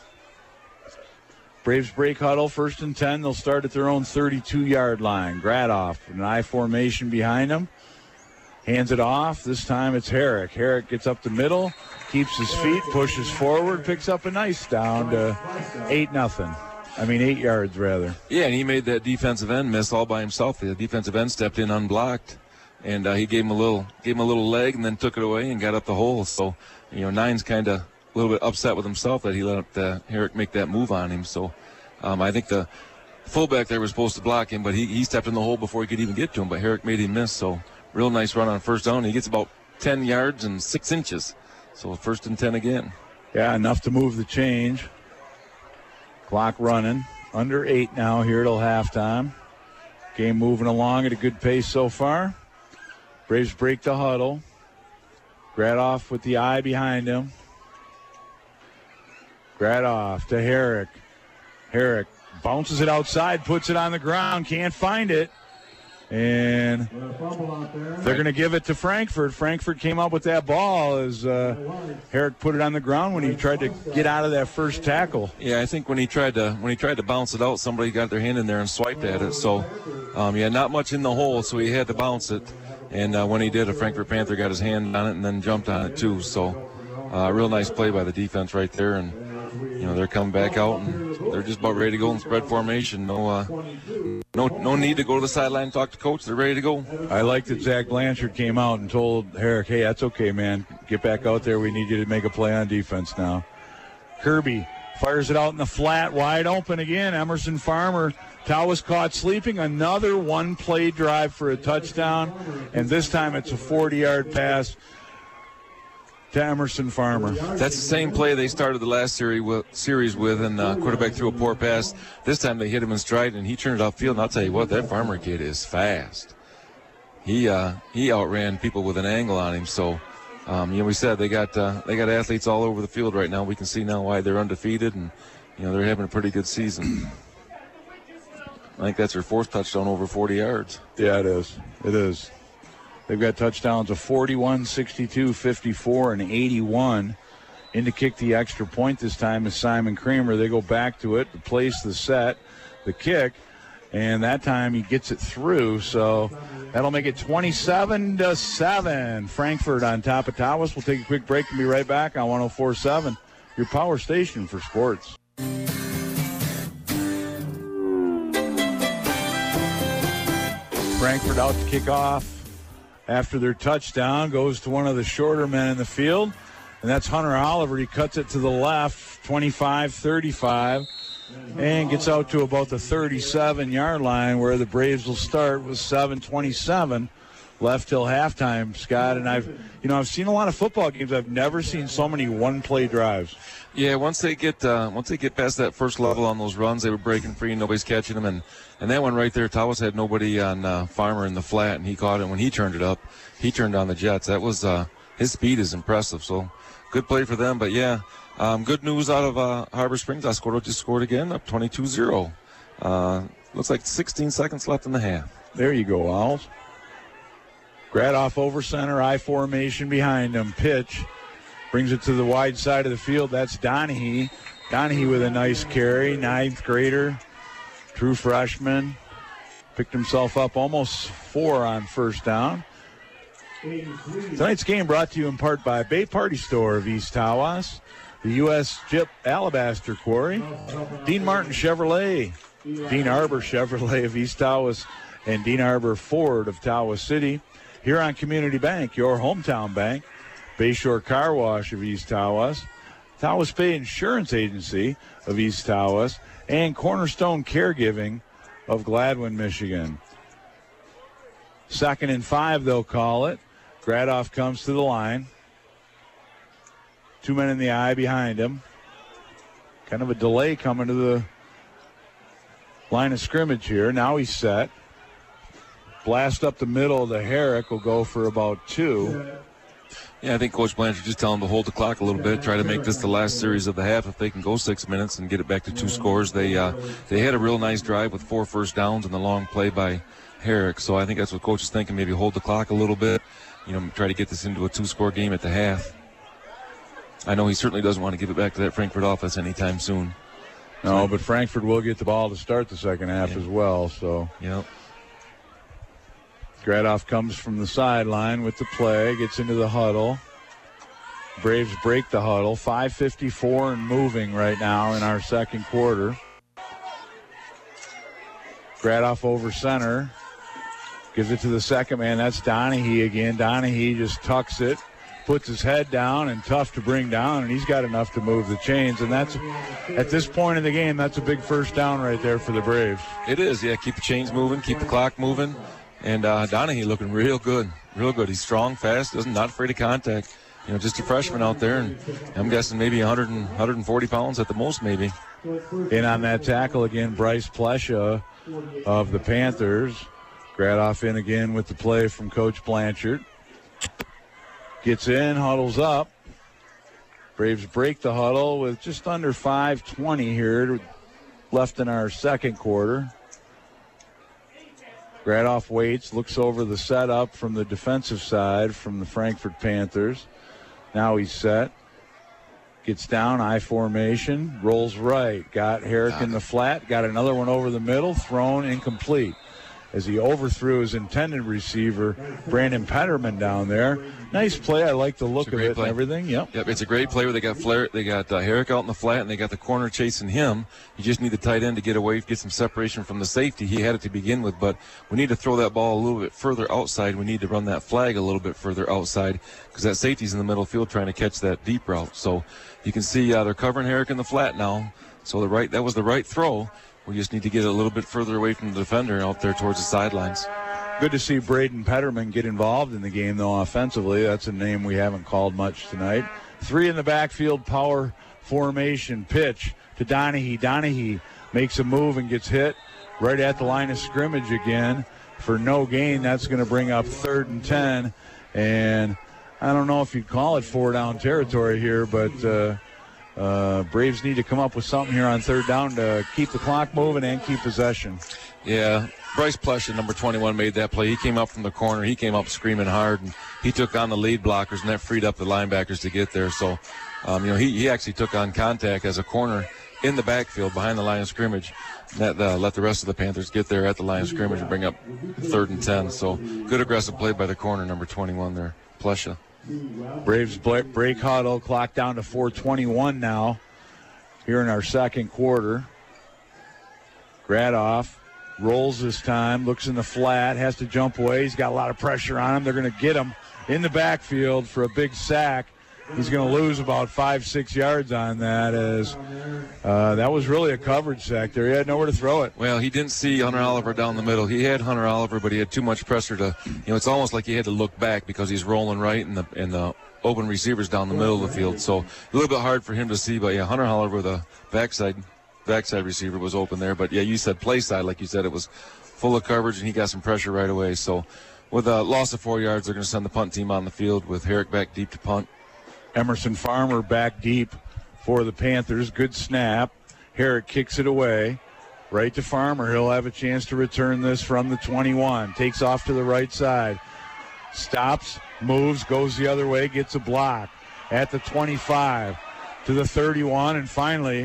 Braves break huddle, 1st and 10. They'll start at their own 32-yard line. Gradoff, an I formation behind him. Hands it off. This time it's Herrick. Herrick gets up the middle, keeps his feet, pushes forward, picks up a nice down to 8-0. 8 yards, rather. Yeah, and he made that defensive end miss all by himself. The defensive end stepped in unblocked, and he gave him a little leg and then took it away and got up the hole. So, Nine's kind of a little bit upset with himself that he let Herrick make that move on him. So, I think the fullback there was supposed to block him, but he stepped in the hole before he could even get to him. But Herrick made him miss. So, real nice run on 1st down. He gets about 10 yards and 6 inches. So, 1st and 10 again. Yeah, enough to move the change. Clock running. Under 8 now here till halftime. Game moving along at a good pace so far. Braves break the huddle. Gradoff with the eye behind him. Gradoff to Herrick. Herrick bounces it outside, puts it on the ground, can't find it. And they're going to give it to Frankfurt. Frankfurt came up with that ball as Herrick put it on the ground when he tried to get out of that first tackle. Yeah, I think when he tried to bounce it out, somebody got their hand in there and swiped at it. So, not much in the hole, so he had to bounce it. And when he did, a Frankfurt Panther got his hand on it and then jumped on it too. So, real nice play by the defense right there. And they're coming back out and they're just about ready to go in spread formation. No need to go to the sideline and talk to coach. They're ready to go. I like that Zach Blanchard came out and told Herrick, hey, that's okay, man. Get back out there. We need you to make a play on defense now. Kirby fires it out in the flat, wide open again. Emerson Farmer. Tao was caught sleeping. Another one-play drive for a touchdown, and this time it's a 40-yard pass to Emerson Farmer. That's the same play they started the last series with, and quarterback threw a poor pass. This time they hit him in stride, and he turned it upfield. And I'll tell you what, that Farmer kid is fast. He outran people with an angle on him. So, we said they got athletes all over the field right now. We can see now why they're undefeated, and they're having a pretty good season. I think that's their 4th touchdown over 40 yards. Yeah, it is. It is. They've got touchdowns of 41, 62, 54, and 81. In to kick the extra point this time is Simon Kramer. They go back to it to place the set, the kick, and that time he gets it through. So that'll make it 27-7. Frankfurt on top of Tawas. We'll take a quick break and be right back on 104.7, your power station for sports. Frankfurt out to kick off. After their touchdown, goes to one of the shorter men in the field, and that's Hunter Oliver. He cuts it to the left, 25-35, and gets out to about the 37-yard line where the Braves will start with 7:27 left till halftime, Scott. And I've seen a lot of football games. I've never seen so many one-play drives. Yeah, once they get past that first level on those runs, they were breaking free and nobody's catching them. And that one right there, Tawas had nobody on Farmer in the flat, and he caught it. When he turned it up, he turned on the Jets. That was his speed is impressive. So good play for them. But yeah, good news out of Harbor Springs. Oscoda just scored again, up 22-0. Looks like 16 seconds left in the half. There you go, Owls. Gradoff over center, I formation behind him. Pitch. Brings it to the wide side of the field. That's Donahue. Donahue with a nice carry. 9th grader. True freshman. Picked himself up almost 4 on 1st down. Tonight's game brought to you in part by Bay Party Store of East Tawas, the U.S. Jip Alabaster Quarry, Dean Martin Chevrolet, Dean Arbor Chevrolet of East Tawas, and Dean Arbor Ford of Tawas City, Huron Community Bank, your hometown bank, Bayshore Car Wash of East Tawas, Tawas Bay Insurance Agency of East Tawas, and Cornerstone Caregiving of Gladwin, Michigan. 2nd and 5, they'll call it. Gradoff comes to the line. 2 men in the eye behind him. Kind of a delay coming to the line of scrimmage here. Now he's set. Blast up the middle to Herrick will go for about 2. Yeah, I think Coach Blanchard just telling them to hold the clock a little bit, try to make this the last series of the half. If they can go 6 minutes and get it back to 2 scores. They had a real nice drive with 4 first downs and the long play by Herrick. So I think that's what Coach is thinking, maybe hold the clock a little bit, try to get this into a 2-score game at the half. I know he certainly doesn't want to give it back to that Frankfort offense anytime soon. No, but Frankfort will get the ball to start the second half as well. So. Yep. Gradoff comes from the sideline with the play, gets into the huddle. Braves break the huddle. 5:54 and moving right now in our second quarter. Gradoff over center. Gives it to the second man. That's Donahue again. Donahue just tucks it, puts his head down, and tough to bring down, and he's got enough to move the chains. And that's, at this point in the game, that's a big first down right there for the Braves. It is, yeah. Keep the chains moving, keep the clock moving. And Donahue looking real good, real good. He's strong, fast, not afraid of contact. Just a freshman out there, and I'm guessing maybe 140 pounds at the most, maybe. In on that tackle again, Bryce Plesha of the Panthers. Gradoff in again with the play from Coach Blanchard. Gets in, huddles up. Braves break the huddle with just under 5:20 here left in our second quarter. Gradoff waits, looks over the setup from the defensive side from the Frankfort Panthers. Now he's set. Gets down, I formation, rolls right. Got Herrick in the flat, got another one over the middle, thrown incomplete. As he overthrew his intended receiver, Brandon Petterman, down there. Nice play. I like the look of it and everything. Yep, it's a great play where they got Herrick out in the flat, and they got the corner chasing him. You just need the tight end to get away, get some separation from the safety. He had it to begin with, but we need to throw that ball a little bit further outside. We need to run that flag a little bit further outside because that safety's in the middle field trying to catch that deep route. So you can see they're covering Herrick in the flat now. So that was the right throw. We just need to get a little bit further away from the defender out there towards the sidelines. Good to see Braden Petterman get involved in the game, though, offensively. That's a name we haven't called much tonight. 3 in the backfield, power formation pitch to Donahue. Donahue makes a move and gets hit right at the line of scrimmage again for no gain. That's going to bring up 3rd and 10. And I don't know if you'd call it 4-down territory here, but Braves need to come up with something here on 3rd down to keep the clock moving and keep possession. Yeah, Bryce Plesha, number 21, made that play. He came up from the corner. He came up screaming hard, and he took on the lead blockers, and that freed up the linebackers to get there. So, he actually took on contact as a corner in the backfield behind the line of scrimmage. That let the rest of the Panthers get there at the line of scrimmage and bring up 3rd and 10. So, good aggressive play by the corner, number 21 there, Plesha. Braves break huddle, clock down to 4:21 now here in our second quarter. Gradoff rolls this time, looks in the flat, has to jump away. He's got a lot of pressure on him. They're going to get him in the backfield for a big sack. He's going to lose about 5-6 yards on that, as that was really a coverage sack there. He had nowhere to throw it. Well, he didn't see Hunter Oliver down the middle. He had Hunter Oliver, but he had too much pressure to, it's almost like he had to look back because he's rolling right and the open receivers down the middle of the field. So a little bit hard for him to see, but yeah, Hunter Oliver, the backside receiver, was open there. But yeah, you said play side, like you said, it was full of coverage and he got some pressure right away. So with a loss of 4 yards, they're going to send the punt team on the field with Herrick back deep to punt. Emerson Farmer back deep for the Panthers. Good snap. Herrick kicks it away. Right to Farmer. He'll have a chance to return this from the 21. Takes off to the right side. Stops, moves, goes the other way, gets a block. At the 25, to the 31, and finally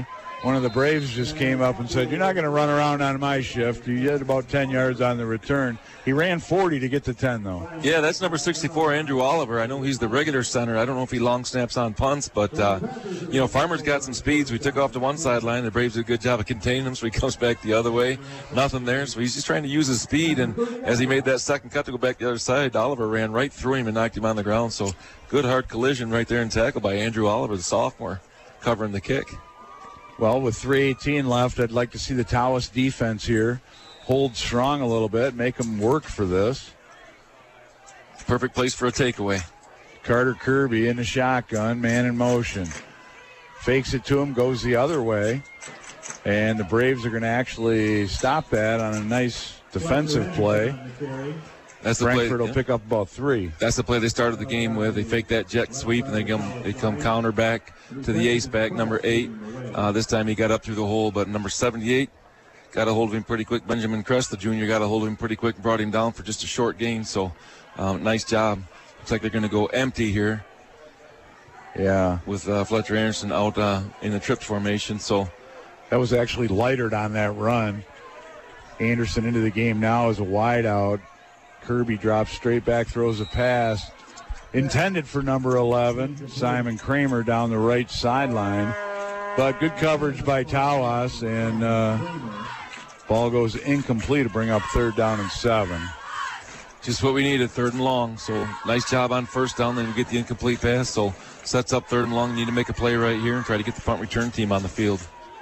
one of the Braves just came up and said, "You're not going to run around on my shift." You had about 10 yards on the return. He ran 40 to get to 10, though. Yeah, that's number 64, Andrew Oliver. I know he's the regular center. I don't know if he long snaps on punts, but, Farmer's got some speeds. We took off to one sideline. The Braves did a good job of containing him, so he comes back the other way. Nothing there, so he's just trying to use his speed. And as he made that second cut to go back the other side, Oliver ran right through him and knocked him on the ground. So good hard collision right there and tackle by Andrew Oliver, the sophomore, covering the kick. Well, with 3:18 left, I'd like to see the Tawas defense here hold strong a little bit, make them work for this. Perfect place for a takeaway. Carter Kirby in the shotgun, man in motion. Fakes it to him, goes the other way. And the Braves are going to actually stop that on a nice defensive play. That's the Frankfurt play, will pick up about 3. That's the play they started the game with. They fake that jet sweep, and they come counter back to the ace back, number 8. This time he got up through the hole, but number 78 got a hold of him pretty quick. Benjamin Crest, the junior, got a hold of him pretty quick and brought him down for just a short gain. So nice job. Looks like they're going to go empty here. Yeah. With Fletcher Anderson out in the trips formation. So that was actually Lightard on that run. Anderson into the game now as a wide out. Kirby drops straight back, throws a pass intended for number 11, Simon Kramer, down the right sideline. But good coverage by Tawas, and ball goes incomplete to bring up 3rd down and 7. Just what we needed, 3rd and long. So nice job on 1st down, then you get the incomplete pass. So sets up 3rd and long. You need to make a play right here and try to get the punt return team on the field.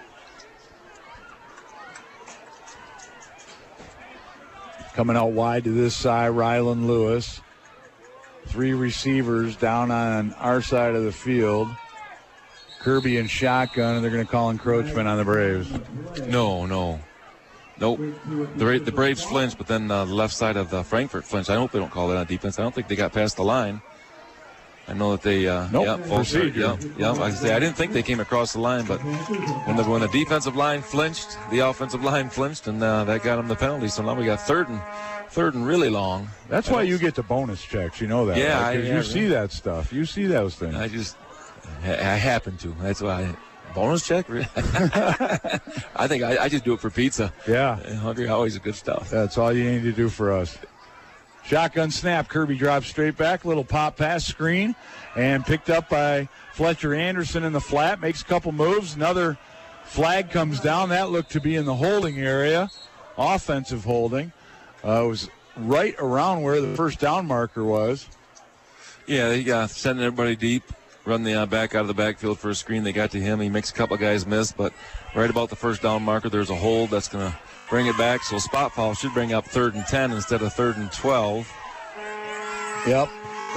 Coming out wide to this side, Rylan Lewis. 3 receivers down on our side of the field. Kirby in shotgun, and they're going to call encroachment on the Braves. No. Nope. The Braves flinched, but then the left side of the Frankfurt flinched. I hope they don't call that on defense. I don't think they got past the line. I know that they procedure. I didn't think they came across the line, but when the defensive line flinched, the offensive line flinched, and that got them the penalty. So now we got third and really long. That's why you get the bonus checks. You know that. Yeah, right? You see that stuff. You see those things. I happen to. That's why. Bonus check? I think I just do it for pizza. Yeah. Hungry Howie's good stuff. That's all you need to do for us. Shotgun snap. Kirby drops straight back. Little pop pass screen. And picked up by Fletcher Anderson in the flat. Makes a couple moves. Another flag comes down. That looked to be in the holding area. Offensive holding. It was right around where the first down marker was. Yeah, they sending everybody deep. Run the back out of the backfield for a screen. They got to him. He makes a couple of guys miss, but right about the first down marker, there's a hold that's going to bring it back. So spot foul should bring up 3rd and 10 instead of 3rd and 12. Yep.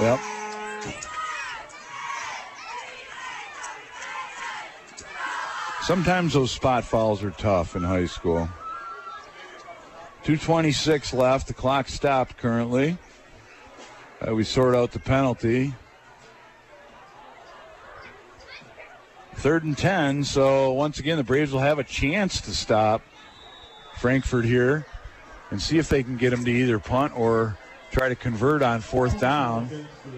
Sometimes those spot fouls are tough in high school. 2:26 left. The clock stopped currently. We sort out the penalty. 3rd and 10, so once again the Braves will have a chance to stop Frankfurt here and see if they can get them to either punt or try to convert on 4th down.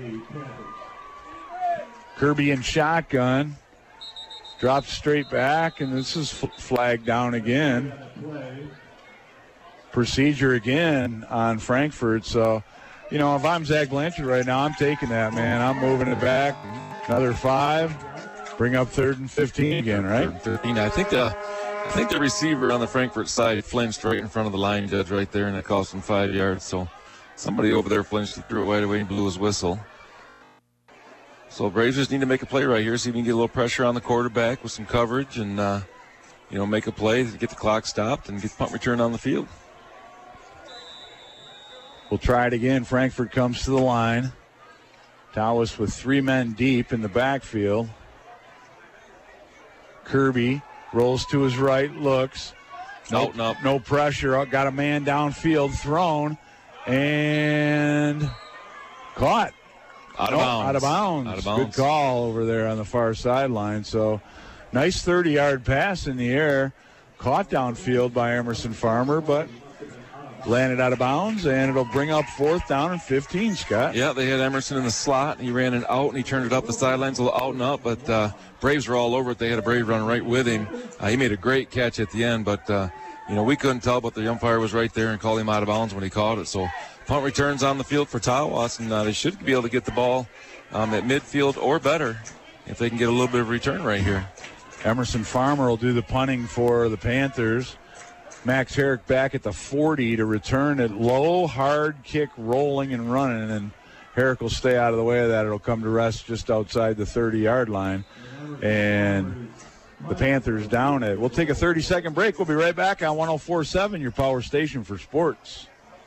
Kirby in shotgun, drops straight back, and this is flagged down again. Procedure again on Frankfurt, so, if I'm Zach Blanchard right now, I'm taking that, man. I'm moving it back. Another 5. Bring up 3rd and 15 again, right? 3rd and 15. I think the receiver on the Frankfurt side flinched right in front of the line judge right there, and it cost him 5 yards. So somebody over there flinched, threw it right away, and blew his whistle. So Braves just need to make a play right here, see if we can get a little pressure on the quarterback with some coverage, and make a play to get the clock stopped and get the punt return on the field. We'll try it again. Frankfurt comes to the line. Tawas with 3 men deep in the backfield. Kirby rolls to his right, looks. No pressure. Got a man downfield, thrown, and caught. Out of bounds. Good call over there on the far sideline. So nice 30-yard pass in the air. Caught downfield by Emerson Farmer, but landed out of bounds, and it'll bring up 4th down and 15, Scott. Yeah, they had Emerson in the slot. He ran it out, and he turned it up the sidelines, a little out and up, but Braves were all over it. They had a Brave run right with him. He made a great catch at the end, but, we couldn't tell, but the umpire was right there and called him out of bounds when he caught it. So punt returns on the field for Tawas, and they should be able to get the ball at midfield or better if they can get a little bit of return right here. Emerson Farmer will do the punting for the Panthers. Max Herrick back at the 40 to return it. Low, hard kick, rolling and running, and Herrick will stay out of the way of that. It'll come to rest just outside the 30-yard line. And the Panthers down it. We'll take a 30-second break. We'll be right back on 104.7, your power station for sports.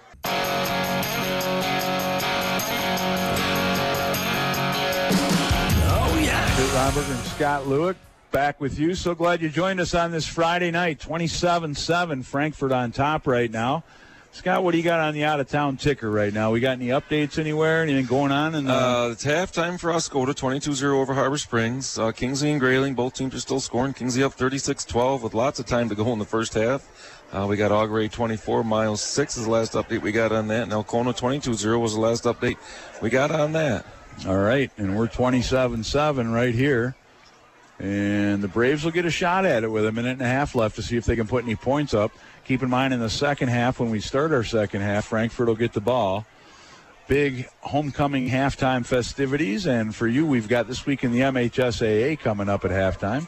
Romberg and Scott Lewick back with you. So glad you joined us on this Friday night. 27-7, Frankfort on top right now. Scott, what do you got on the out-of-town ticker right now? We got any updates anywhere? Anything going on? It's halftime for Oscoda, 22-0 over Harbor Springs. Kingsley and Grayling, both teams are still scoring. Kingsley up 36-12 with lots of time to go in the first half. We got Auguray 24, Miles 6 is the last update we got on that. And Elkona 22-0 was the last update we got on that. All right, and we're 27-7 right here. And the Braves will get a shot at it with a minute and a half left to see if they can put any points up. Keep in mind in the second half, when we start our second half, Frankfort will get the ball. Big homecoming halftime festivities, and for you, we've got this week in the MHSAA coming up at halftime.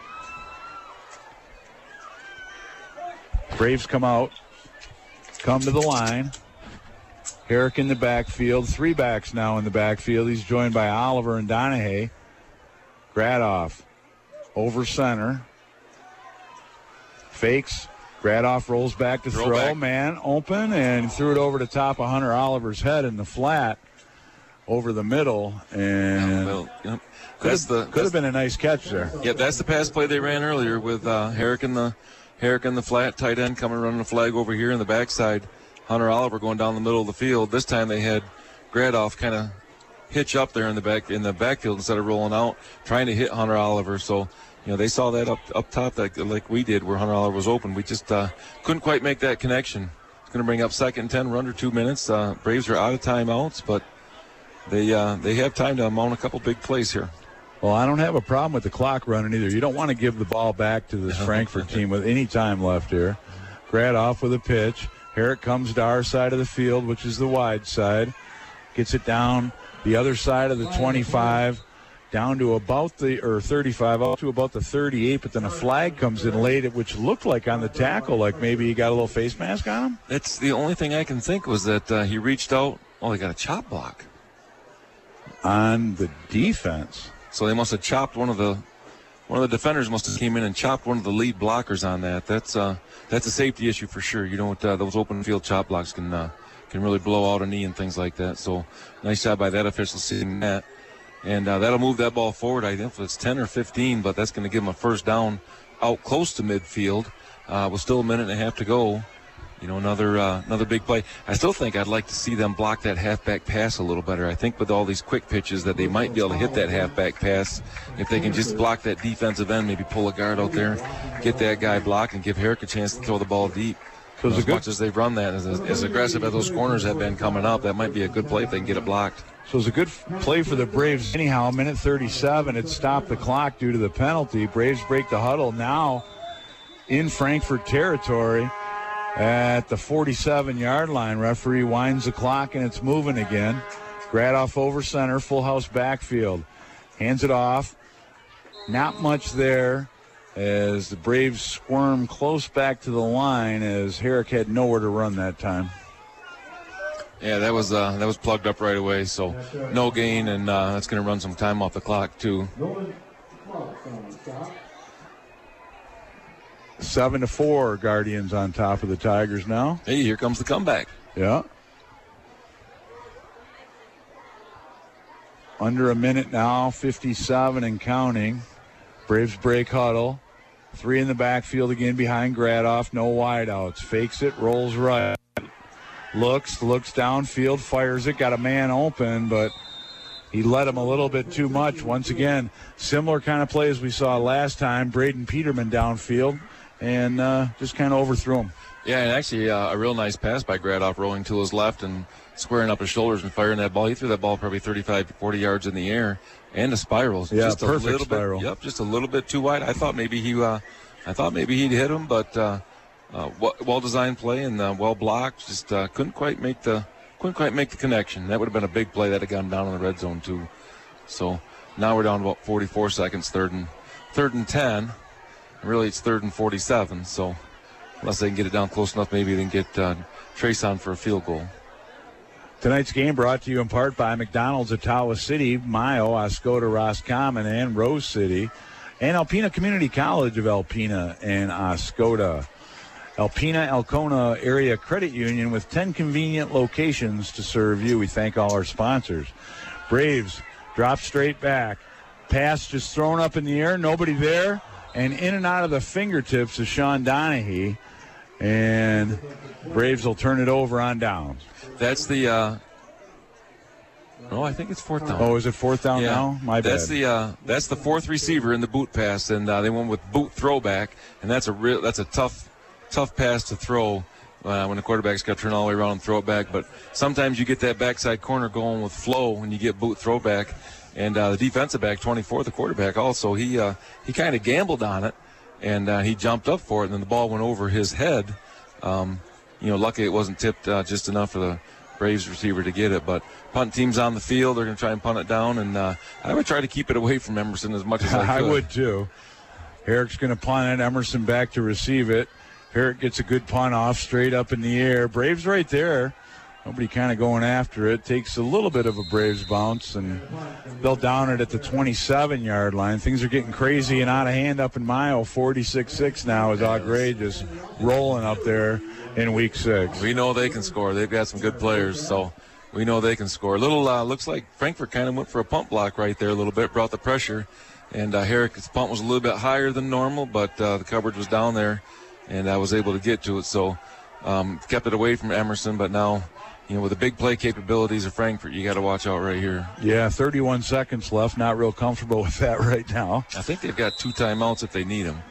Braves come out, come to the line. Herrick in the backfield, 3 backs now in the backfield. He's joined by Oliver and Donahue. Gradoff over center. Fakes. Gradoff rolls back to throw. Man open and threw it over the top of Hunter Oliver's head in the flat over the middle. And could have been a nice catch there. Yeah, that's the pass play they ran earlier with Herrick in the flat, tight end coming running the flag over here in the backside. Hunter Oliver going down the middle of the field. This time they had Gradoff kind of hitch up there in the backfield instead of rolling out, trying to hit Hunter Oliver. So, they saw that up top like we did where Hunter Oliver was open. We just couldn't quite make that connection. It's going to bring up 2nd and 10. We're under 2 minutes. Braves are out of timeouts, but they have time to mount a couple big plays here. Well, I don't have a problem with the clock running either. You don't want to give the ball back to this Frankfort team with any time left here. Gradoff with a pitch. Herrick comes to our side of the field, which is the wide side. Gets it down the other side of the 25, down to about 35, up to about the 38, but then a flag comes in late, which looked like on the tackle, like maybe he got a little face mask on him. It's the only thing I can think was that he reached out. Oh, he got a chop block. On the defense. So they must have chopped one of the defenders must have came in and chopped one of the lead blockers on that. That's a safety issue for sure. Those open field chop blocks can really blow out a knee and things like that. So nice job by that official seeing that. And that'll move that ball forward. I think if it's 10 or 15, but that's going to give them a first down out close to midfield. With still a minute and a half to go. Another big play. I still think I'd like to see them block that halfback pass a little better. I think with all these quick pitches that they might be able to hit that halfback pass if they can just block that defensive end, maybe pull a guard out there, get that guy blocked, and give Herrick a chance to throw the ball deep. So as much as they've run that, as aggressive as those corners have been coming up, that might be a good play if they can get it blocked. So it's a good play for the Braves. Anyhow, minute 37, it stopped the clock due to the penalty. Braves break the huddle now in Frankfort territory. At the 47-yard line, referee winds the clock, and it's moving again. Gradoff over center, full house backfield. Hands it off. Not much there as the Braves squirm close back to the line as Herrick had nowhere to run that time. Yeah, that was plugged up right away, so no gain, and that's going to run some time off the clock, too. 7-4, Guardians on top of the Tigers now. Hey, here comes the comeback. Yeah. Under a minute now, 57 and counting. Braves break huddle. 3 in the backfield again behind Gradoff. No wideouts. Fakes it, rolls right. Looks downfield, fires it. Got a man open, but he let him a little bit too much. Once again, similar kind of play as we saw last time. Braden Peterman downfield. and just kind of overthrew him. Yeah, and actually a real nice pass by Gradoff, rolling to his left and squaring up his shoulders and firing that ball. He threw that ball probably 35 to 40 yards in the air, and a spiral. Yeah, just perfect a little spiral. Bit, just a little bit too wide. I thought maybe he'd hit him, but well-designed play and well blocked. Just couldn't quite make the connection. That would have been a big play. That had gone down in the red zone too. So now we're down about 44 seconds, third and 10. Really, it's 3rd and 47. So unless they can get it down close enough, maybe they can get Trace on for a field goal. Tonight's game brought to you in part by McDonald's Ottawa City, Mayo, Oscoda, Roscommon, and Rose City, and Alpena Community College of Alpena and Oscoda. Alpena Alcona Area Credit Union with 10 convenient locations to serve you. We thank all our sponsors. Braves drop straight back. Pass just thrown up in the air, nobody there, and in and out of the fingertips of Sean Donahue. And Braves will turn it over on downs. That's the I think it's 4th down. Oh, is it 4th down now? My bad. That's the 4th receiver in the boot pass, and they went with boot throwback, and that's a tough pass to throw when the quarterback's got to turn all the way around and throw it back. But sometimes you get that backside corner going with flow when you get boot throwback. And the defensive back, 24, the quarterback also, he kind of gambled on it, and he jumped up for it, and then the ball went over his head. Luckily it wasn't tipped just enough for the Braves receiver to get it. But punt team's on the field. They're going to try and punt it down, and I would try to keep it away from Emerson as much as I could. I would too. Herrick's going to punt it. Emerson back to receive it. Herrick gets a good punt off, straight up in the air. Braves right there. Nobody kind of going after it. Takes a little bit of a Braves bounce, and they'll down it at the 27-yard line. Things are getting crazy and out of hand up in Mayo. 46-6 now is outrageous, rolling up there in Week 6. We know they can score. They've got some good players, so we know they can score. Looks like Frankfurt kind of went for a punt block right there a little bit, brought the pressure, and Herrick's punt was a little bit higher than normal, but the coverage was down there, and I was able to get to it. So kept it away from Emerson, but now, with the big play capabilities of Frankfurt, you got to watch out right here. Yeah, 31 seconds left. Not real comfortable with that right now. I think they've got 2 timeouts if they need them.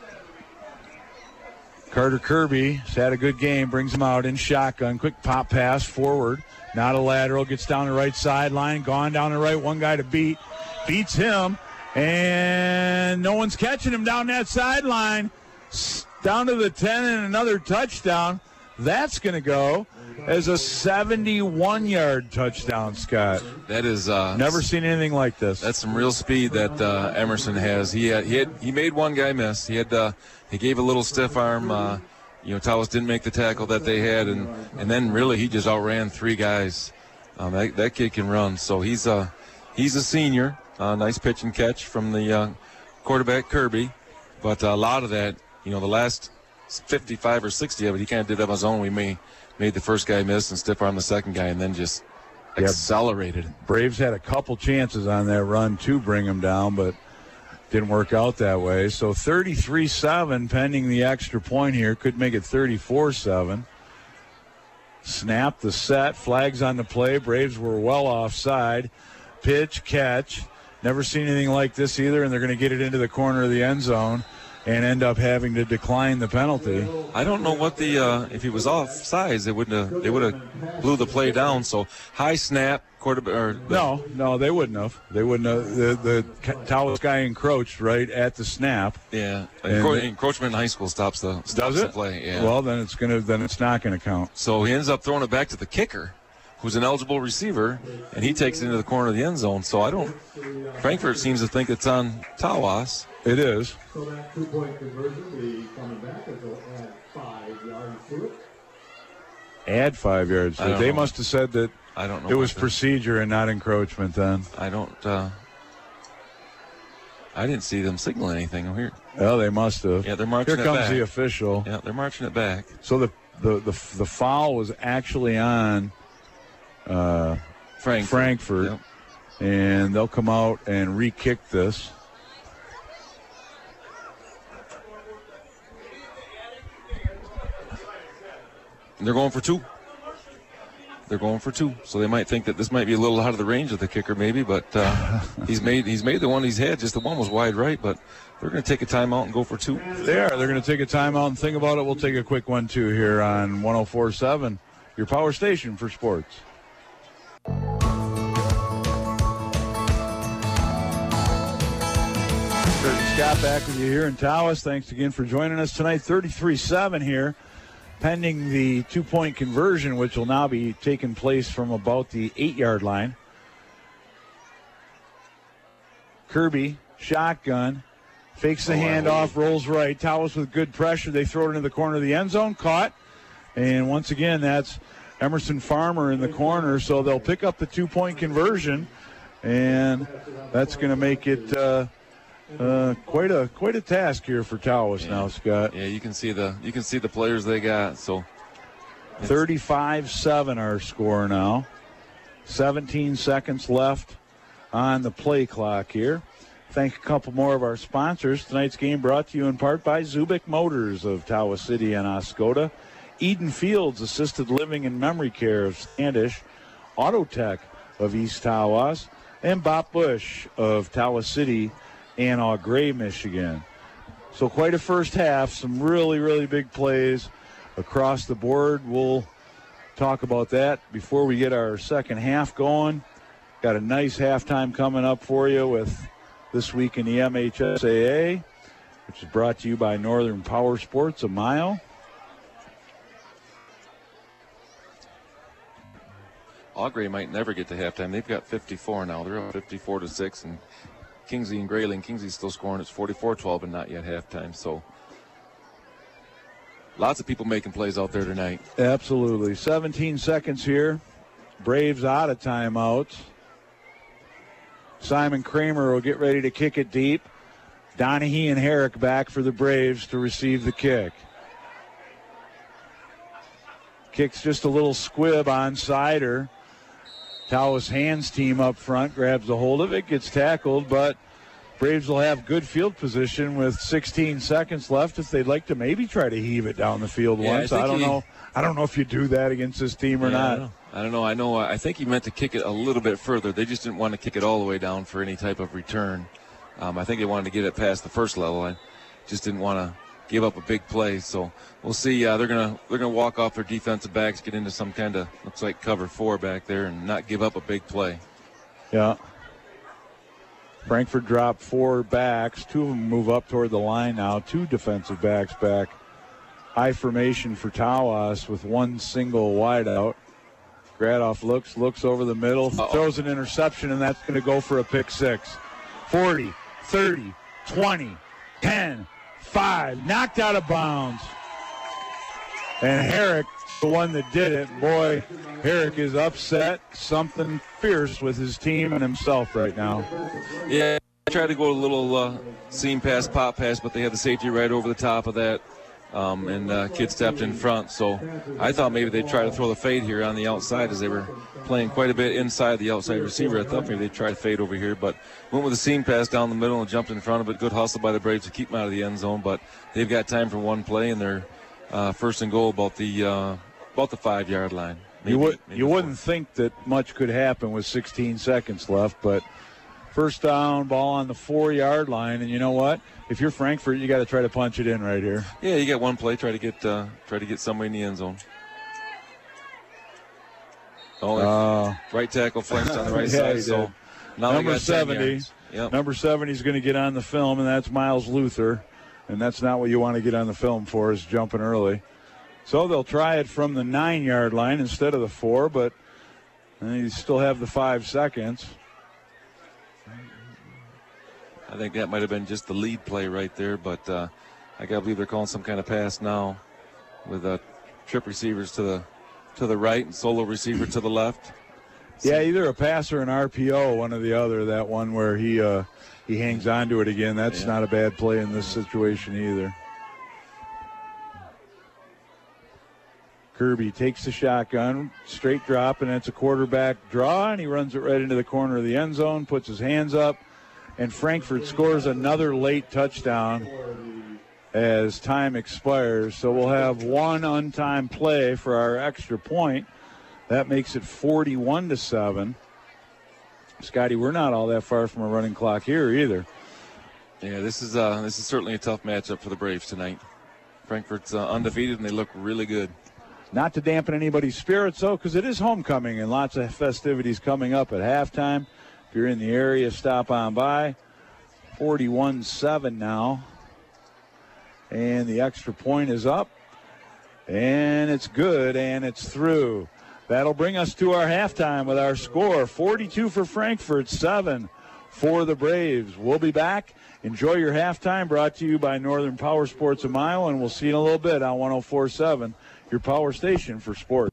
Carter Kirby's had a good game, brings him out in shotgun. Quick pop pass forward. Not a lateral. Gets down the right sideline. Gone down the right. One guy to beat. Beats him. And no one's catching him down that sideline. Down to the 10 and another touchdown. That's going to go as a 71-yard touchdown, Scott. That is never seen anything like this. That's some real speed that Emerson has. He made one guy miss. He gave a little stiff arm. Tawas didn't make the tackle that they had, and then really he just outran 3 guys. That kid can run. So he's a senior. Nice pitch and catch from the quarterback Kirby, but a lot of that, the last 55 or 60 of it, he kind of did on his own. We made the first guy miss and stiff arm the second guy, and then just accelerated. Braves had a couple chances on that run to bring him down, but didn't work out that way. So 33-7 pending the extra point here. Could make it 34-7. Snap the set. Flags on the play. Braves were well offside. Pitch, catch. Never seen anything like this either, and they're going to get it into the corner of the end zone and end up having to decline the penalty. I don't know what if he was offsides, they would have blew the play down. So high snap, No, they wouldn't have. They wouldn't have. The Tawas guy encroached right at the snap. Yeah, encroachment in high school stops the play. Yeah. Well, then it's not going to count. So he ends up throwing it back to the kicker, who's an eligible receiver, and he takes it into the corner of the end zone. So Frankfurt seems to think it's on Tawas. It is. So that 2-point conversion will be coming back as they'll add 5 yards to it. Add 5 yards. So they must have said that I don't know it was procedure and not encroachment then. I didn't see them signal anything here. Well, they must have. Yeah, they're marching it back. Here comes the official. Yeah, they're marching it back. So the foul was actually on Frankfurt. Yep. And they'll come out and re-kick this. They're going for 2. they're going for 2. So they might think that this might be a little out of the range of the kicker maybe, but he's made the one he's had. Just the one was wide right, but they're going to take a timeout and go for 2. They're going to take a timeout and think about it. We'll take a quick 1-2 here on 104.7, your power station for sports. Curtis Scott back with you here in Tawas. Thanks again for joining us tonight. 33-7 here, pending the 2-point conversion, which will now be taking place from about the 8-yard line. Kirby, shotgun, fakes the handoff, rolls right. Tawas with good pressure. They throw it into the corner of the end zone, caught. And once again, that's Emerson Farmer in the corner, so they'll pick up the 2-point conversion, and that's going to make it quite a task here for Tawas now, Scott. Yeah, you can see the players they got. So 35-7 our score now. 17 seconds left on the play clock here. Thank a couple more of our sponsors. Tonight's game brought to you in part by Zubik Motors of Tawas City and Oscoda, Eden Fields Assisted Living and Memory Care of Standish, Autotech of East Tawas, and Bob Bush of Tawas City and Eau Gray, Michigan. So quite a first half, some really, really big plays across the board. We'll talk about that before we get our second half going. Got a nice halftime coming up for you with This Week in the MHSAA, which is brought to you by Northern Power Sports, a mile. Eau Gray might never get to halftime. They've got 54 now. They're up 54-6, and Kingsley and Grayling. Kingsley's still scoring. It's 44-12 and not yet halftime. So lots of people making plays out there tonight. Absolutely. 17 seconds here. Braves out of timeouts. Simon Kramer will get ready to kick it deep. Donahue and Herrick back for the Braves to receive the kick. Kicks just a little squib on Sider. Tawas hands team up front, grabs a hold of it, gets tackled, but Braves will have good field position with 16 seconds left if they'd like to maybe try to heave it down the field once. I don't know. I don't know if you do that against this team or not. I don't know. I think he meant to kick it a little bit further. They just didn't want to kick it all the way down for any type of return. I think they wanted to get it past the first level. I just didn't want to give up a big play. So we'll see. They're gonna walk off their defensive backs, get into some kind of looks like cover 4 back there, and not give up a big play. Yeah. Frankfurt dropped 4 backs. 2 of them move up toward the line now. 2 defensive backs back. High formation for Tawas with 1 single wideout. Gradoff looks over the middle, throws an interception, and that's going to go for a pick 6. 40, 30, 20, 10, 5, knocked out of bounds. And Herrick, the one that did it. Boy, Herrick is upset, something fierce with his team and himself right now. Yeah, I tried to go a little seam pass, pop pass, but they had the safety right over the top of that. And kid stepped in front, so I thought maybe they'd try to throw the fade here on the outside as they were playing quite a bit inside the outside receiver. I thought maybe they'd try to fade over here, but went with a seam pass down the middle and jumped in front of it. Good hustle by the Braves to keep them out of the end zone, but they've got time for one play, and they're first and goal about the 5-yard line. You wouldn't think that much could happen with 16 seconds left, but first down, ball on the 4-yard line, and you know what? If you're Frankfurt, you got to try to punch it in right here. Yeah, you got one play. Try to get somebody in the end zone. Right tackle flexed on the right side. So now number 70. Yep. Number 70 is going to get on the film, and that's Miles Luther, and that's not what you want to get on the film for, is jumping early. So they'll try it from the 9-yard line instead of the 4, but you still have the 5 seconds. I think that might have been just the lead play right there, but I got to believe they're calling some kind of pass now with trip receivers to the right and solo receiver to the left. Yeah, either a pass or an RPO, one or the other. That one where he hangs on to it again. That's not a bad play in this situation either. Kirby takes the shotgun, straight drop, and it's a quarterback draw, and he runs it right into the corner of the end zone, puts his hands up, and Frankfurt scores another late touchdown as time expires. So we'll have one untimed play for our extra point. That makes it 41-7. Scotty, we're not all that far from a running clock here either. Yeah, this is certainly a tough matchup for the Braves tonight. Frankfort's undefeated, and they look really good. Not to dampen anybody's spirits, though, because it is homecoming and lots of festivities coming up at halftime. If you're in the area, stop on by. 41-7 now. And the extra point is up. And it's good, and it's through. That'll bring us to our halftime with our score. 42 for Frankfort, 7 for the Braves. We'll be back. Enjoy your halftime, brought to you by Northern Power Sports a Mile, and we'll see you in a little bit on 104.7, your power station for sports.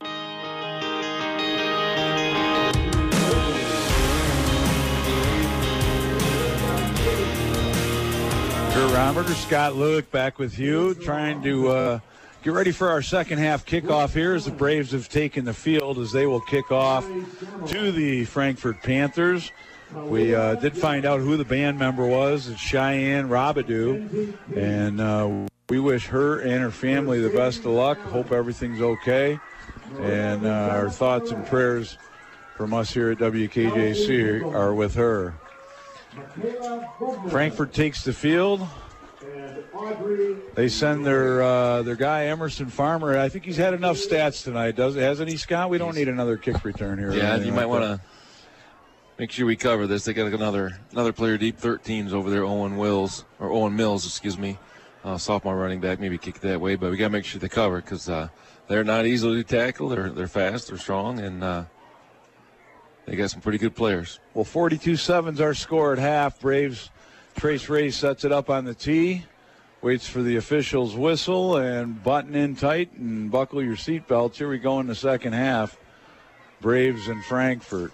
Kurt Romberger, Scott Lewick back with you, trying to get ready for our second half kickoff here as the Braves have taken the field as they will kick off to the Frankfort Panthers. We did find out who the band member was. It's Cheyenne Robidoux, and we wish her and her family the best of luck. Hope everything's okay, and our thoughts and prayers from us here at WKJC are with her. Frankfort takes the field. They send their guy Emerson Farmer. I think he's had enough stats tonight. Hasn't he, Scott? We don't need another kick return here. Yeah, you might want to make sure we cover this. They got another player deep, 13s over there, Owen Mills, sophomore running back. Maybe kick it that way, but we got to make sure they cover because they're not easily tackled. They're fast, they're strong, and they got some pretty good players. Well, 42-7's our score at half. Braves, Trace Ray sets it up on the tee, waits for the official's whistle, and button in tight and buckle your seatbelts. Here we go in the second half. Braves and Frankfort.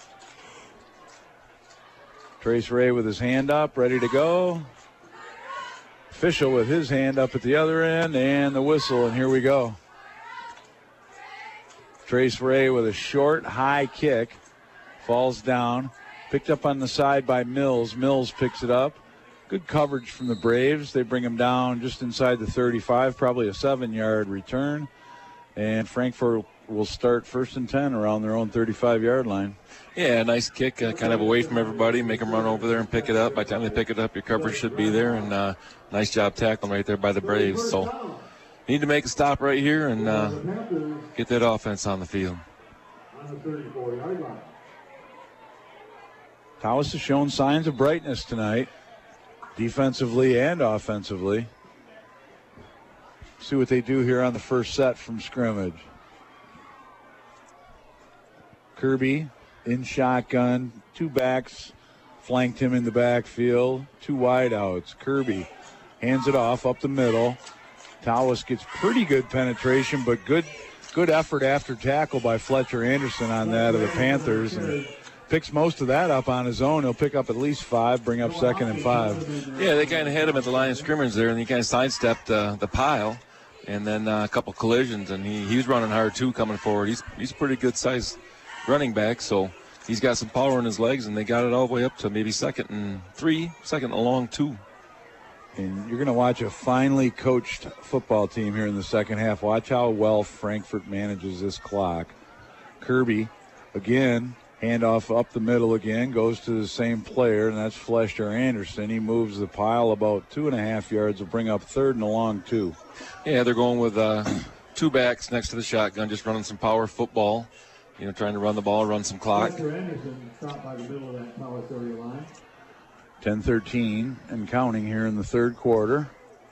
Trace Ray with his hand up, ready to go. Official with his hand up at the other end, and the whistle, and here we go. Trace Ray with a short, high kick. Falls down. Picked up on the side by Mills. Mills picks it up. Good coverage from the Braves. They bring him down just inside the 35, probably a 7-yard return. And Frankfort will start 1st and 10 around their own 35-yard line. Yeah, nice kick, kind of away from everybody, make them run over there and pick it up. By the time they pick it up, your coverage should be there, and nice job tackling right there by the Braves. So need to make a stop right here and get that offense on the field. On the 34-yard line. Tawas has shown signs of brightness tonight, defensively and offensively. See what they do here on the first set from scrimmage. Kirby in shotgun, 2 backs flanked him in the backfield, 2 wideouts. Kirby hands it off up the middle. Tawas gets pretty good penetration, but good effort after tackle by Fletcher Anderson on that of the Panthers, and picks most of that up on his own. He'll pick up at least 5, bring up 2nd and 5. Yeah, they kind of had him at the line of scrimmage there, and he kind of sidestepped the pile, and then a couple collisions, and he was running hard too coming forward. He's a pretty good size running back, so he's got some power in his legs, and they got it all the way up to maybe 2nd and 3, 2nd and long 2. And you're going to watch a finely coached football team here in the second half. Watch how well Frankfort manages this clock. Kirby, again, handoff up the middle again, goes to the same player, and that's Fletcher Anderson. He moves the pile about 2.5 yards, will bring up 3rd and a long 2. Yeah, they're going with 2 backs next to the shotgun, just running some power football. Trying to run the ball, run some clock. Fletcher Anderson stopped by the middle of that power 30 line. 10-13 and counting here in the third quarter.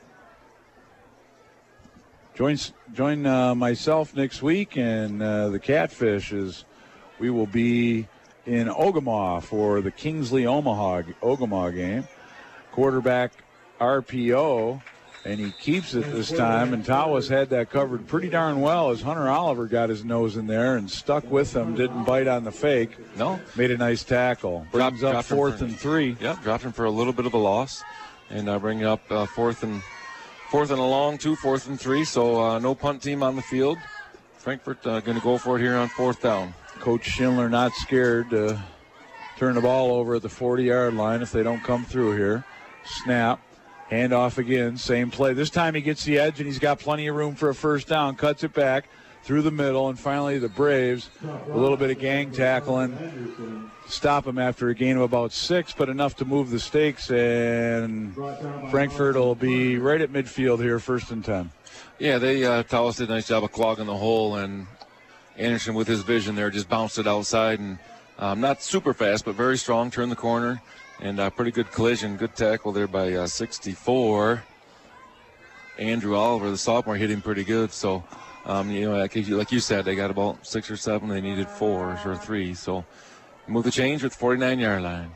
Join myself next week and the Catfish as we will be in Ogemaw for the Kingsley Ogemaw game. Quarterback RPO, and he keeps it this time, and Tawas had that covered pretty darn well as Hunter Oliver got his nose in there and stuck with him, didn't bite on the fake. No. Made a nice tackle. Brings up 4th and 3. Yep, dropped him for a little bit of a loss, and bring up 4th and a long 2, 4th and 3, so no punt team on the field. Frankfort going to go for it here on 4th down. Coach Schindler not scared to turn the ball over at the 40-yard line if they don't come through here. Snap. Hand off again, same play. This time he gets the edge, and he's got plenty of room for a first down. Cuts it back, through the middle, and finally the Braves, a little bit of gang tackling, stop them after a gain of about 6, but enough to move the stakes, and Frankfurt will be right at midfield here, 1st and 10. Yeah, Tawas did a nice job of clogging the hole, and Anderson with his vision there just bounced it outside, and not super fast, but very strong, turned the corner, and pretty good collision, good tackle there by 64. Andrew Oliver, the sophomore, hit him pretty good, so like you said, they got about 6 or 7. They needed 4 or 3. So move the change with the 49-yard line.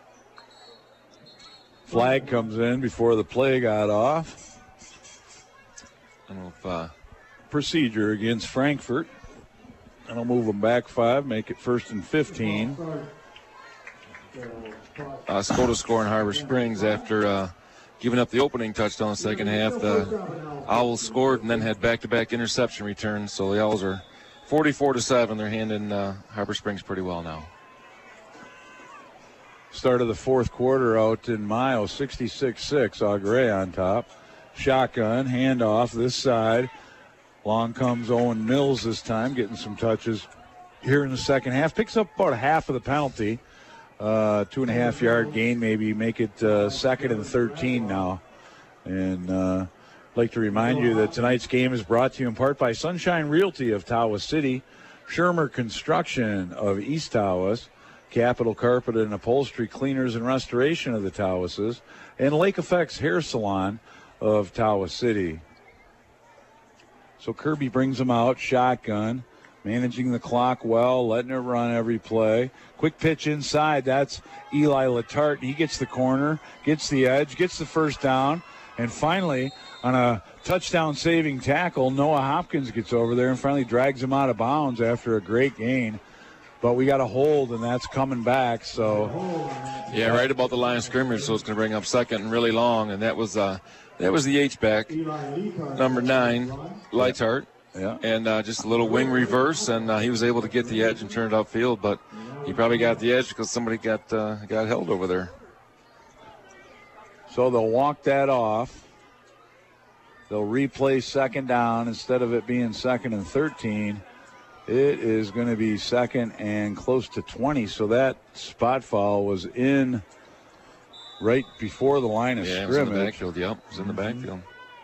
Flag comes in before the play got off. I don't know if, procedure against Frankfurt. And I'll move them back 5, make it 1st and 15. Skoda score in Harbor Springs after giving up the opening touchdown in the second half. The Owls scored and then had back-to-back interception returns. So the Owls are 44-7. They're handing Harbor Springs pretty well now. Start of the 4th quarter out in Mayo, 66-6. Augrey on top. Shotgun, handoff this side. Long comes Owen Mills this time, getting some touches here in the second half. Picks up about half of the penalty. 2.5-yard gain, maybe make it 2nd and 13 now. And I'd like to remind you that tonight's game is brought to you in part by Sunshine Realty of Tawas City, Shermer Construction of East Tawas, Capital Carpet and Upholstery Cleaners and Restoration of the Tawases, and Lake Effects Hair Salon of Tawas City. So Kirby brings them out, shotgun, managing the clock well, letting it run every play. Quick pitch inside, that's Eli Latarte. He gets the corner, gets the edge, gets the first down, and finally, on a touchdown-saving tackle, Noah Hopkins gets over there and finally drags him out of bounds after a great gain. But we got a hold, and that's coming back, so. Yeah, right about the line of scrimmage, so it's going to bring up 2nd and really long, and that was the H-back, number 9, Latarte. Yeah. And just a little wing reverse, and he was able to get the edge and turn it upfield, but he probably got the edge because somebody got held over there. So they'll walk that off. They'll replay 2nd down. Instead of it being 2nd and 13, it is going to be 2nd and close to 20. So that spot foul was in right before the line of scrimmage. It was in the backfield, yep. It was in the backfield.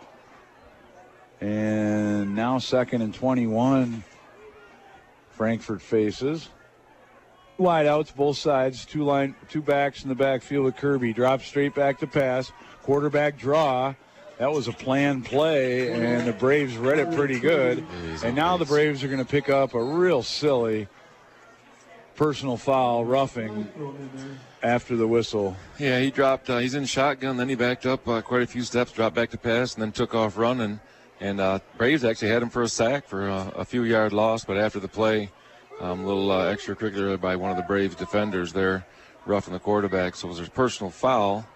And now 2nd and 21, Frankfurt faces. Wideouts, both sides, two backs in the backfield with Kirby. Drops straight back to pass. Quarterback draw. That was a planned play, and the Braves read it pretty good. And now the Braves are going to pick up a real silly personal foul, roughing, after the whistle. Yeah, he dropped. He's in shotgun, then he backed up quite a few steps, dropped back to pass, and then took off running. And Braves actually had him for a sack for a few-yard loss, but after the play, a little extracurricular by one of the Braves defenders there, roughing the quarterback. So it was a personal foul.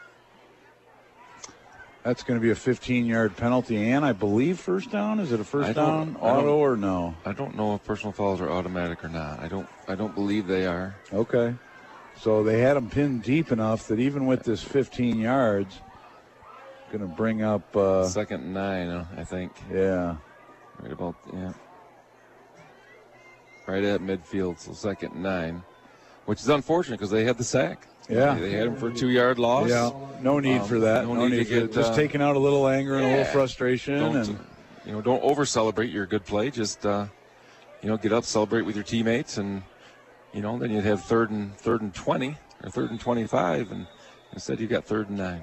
That's going to be a 15-yard penalty, and I believe first down. Is it a first down auto or no? I don't know if personal fouls are automatic or not. I don't believe they are. Okay. So they had him pinned deep enough that even with this 15 yards, going to bring up 2nd and 9, I think. Yeah. Right about, yeah. Right at midfield, so 2nd and 9, which is unfortunate because they had the sack. Yeah. They had him for a 2-yard loss. Yeah. No need for that. No need to get just taking out a little anger and a little frustration. Don't over-celebrate your good play. Just, get up, celebrate with your teammates, and, then you'd have 3rd and 20 or 3rd and 25, and instead you got 3rd and 9.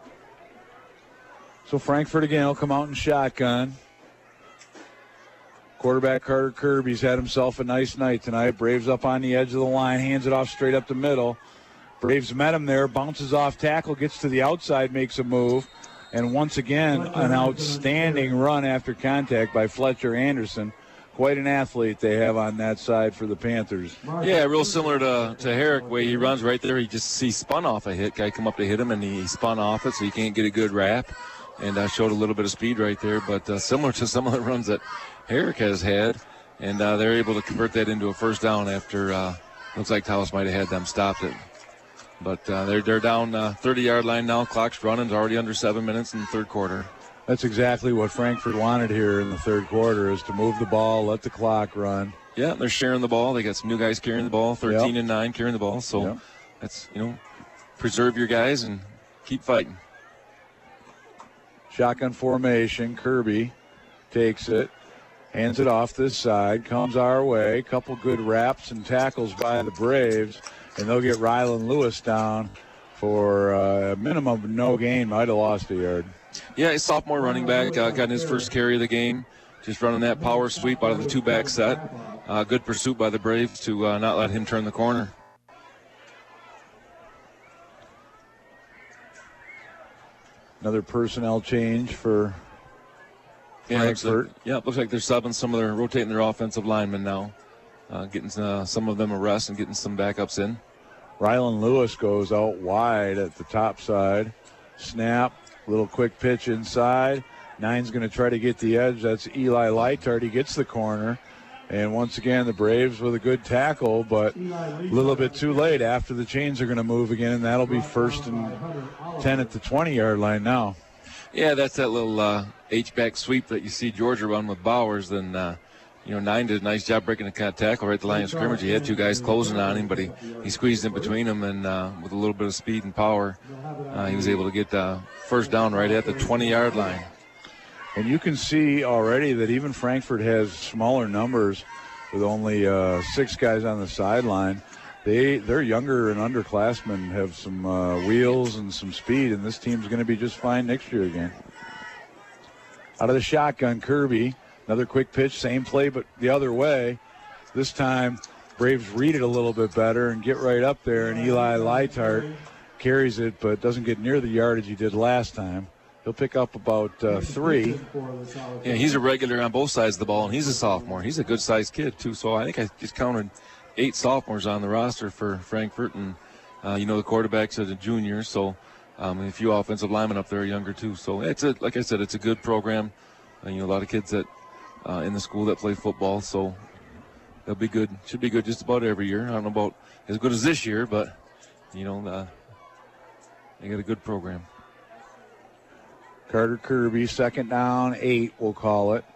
So Frankfurt again will come out in shotgun. Quarterback Carter Kirby's had himself a nice night tonight. Braves up on the edge of the line, hands it off straight up the middle. Braves met him there, bounces off tackle, gets to the outside, makes a move. And once again, an outstanding run after contact by Fletcher Anderson. Quite an athlete they have on that side for the Panthers. Yeah, real similar to Herrick, where he runs right there. He spun off a hit. Guy come up to hit him, and he spun off it, so he can't get a good wrap. And showed a little bit of speed right there, but similar to some of the runs that Herrick has had. And they're able to convert that into a first down after looks like Tawas might have had them stopped it. But they're down 30-yard line now. Clock's running. It's already under 7 minutes in the third quarter. That's exactly what Frankfort wanted here in the third quarter, is to move the ball, let the clock run. Yeah, they're sharing the ball. They got some new guys carrying the ball, 13 and 9 carrying the ball. So that's, preserve your guys and keep fighting. Shotgun formation. Kirby takes it, hands it off this side, comes our way. Couple good wraps and tackles by the Braves, and they'll get Rylan Lewis down for a minimum of no gain. Might have lost a yard. Yeah, he's sophomore running back. Got his first carry of the game. Just running that power sweep out of the two-back set. Good pursuit by the Braves to not let him turn the corner. Another personnel change for Frankfort. Looks like they're rotating their offensive linemen now. Getting some of them a rest and getting some backups in. Rylan Lewis goes out wide at the top side. Snap, little quick pitch inside. Nine's going to try to get the edge. That's Eli Leitard. He gets the corner. And once again, the Braves with a good tackle, but a little bit too late. After the chains are going to move again, and that'll be 1st and 10 at the 20-yard line now. Yeah, that's that little H-back sweep that you see Georgia run with Bowers. Then, Nine did a nice job breaking the tackle right at the line of scrimmage. He had two guys closing on him, but he squeezed in between them, and with a little bit of speed and power, he was able to get first down right at the 20-yard line. And you can see already that even Frankfort has smaller numbers with only 6 guys on the sideline. Their younger and underclassmen have some wheels and some speed, and this team's going to be just fine next year again. Out of the shotgun, Kirby. Another quick pitch, same play, but the other way. This time, Braves read it a little bit better and get right up there, and Eli Leitart carries it, but doesn't get near the yardage he did last time. He'll pick up about 3. Yeah, he's a regular on both sides of the ball, and he's a sophomore. He's a good-sized kid, too. So I think I just counted 8 sophomores on the roster for Frankfort, and, the quarterback's a junior, so a few offensive linemen up there are younger, too. So, like I said, it's a good program. A lot of kids that in the school that play football, so they'll be good. Should be good just about every year. I don't know about as good as this year, but, they got a good program. Carter Kirby, 2nd down, 8, we'll call it.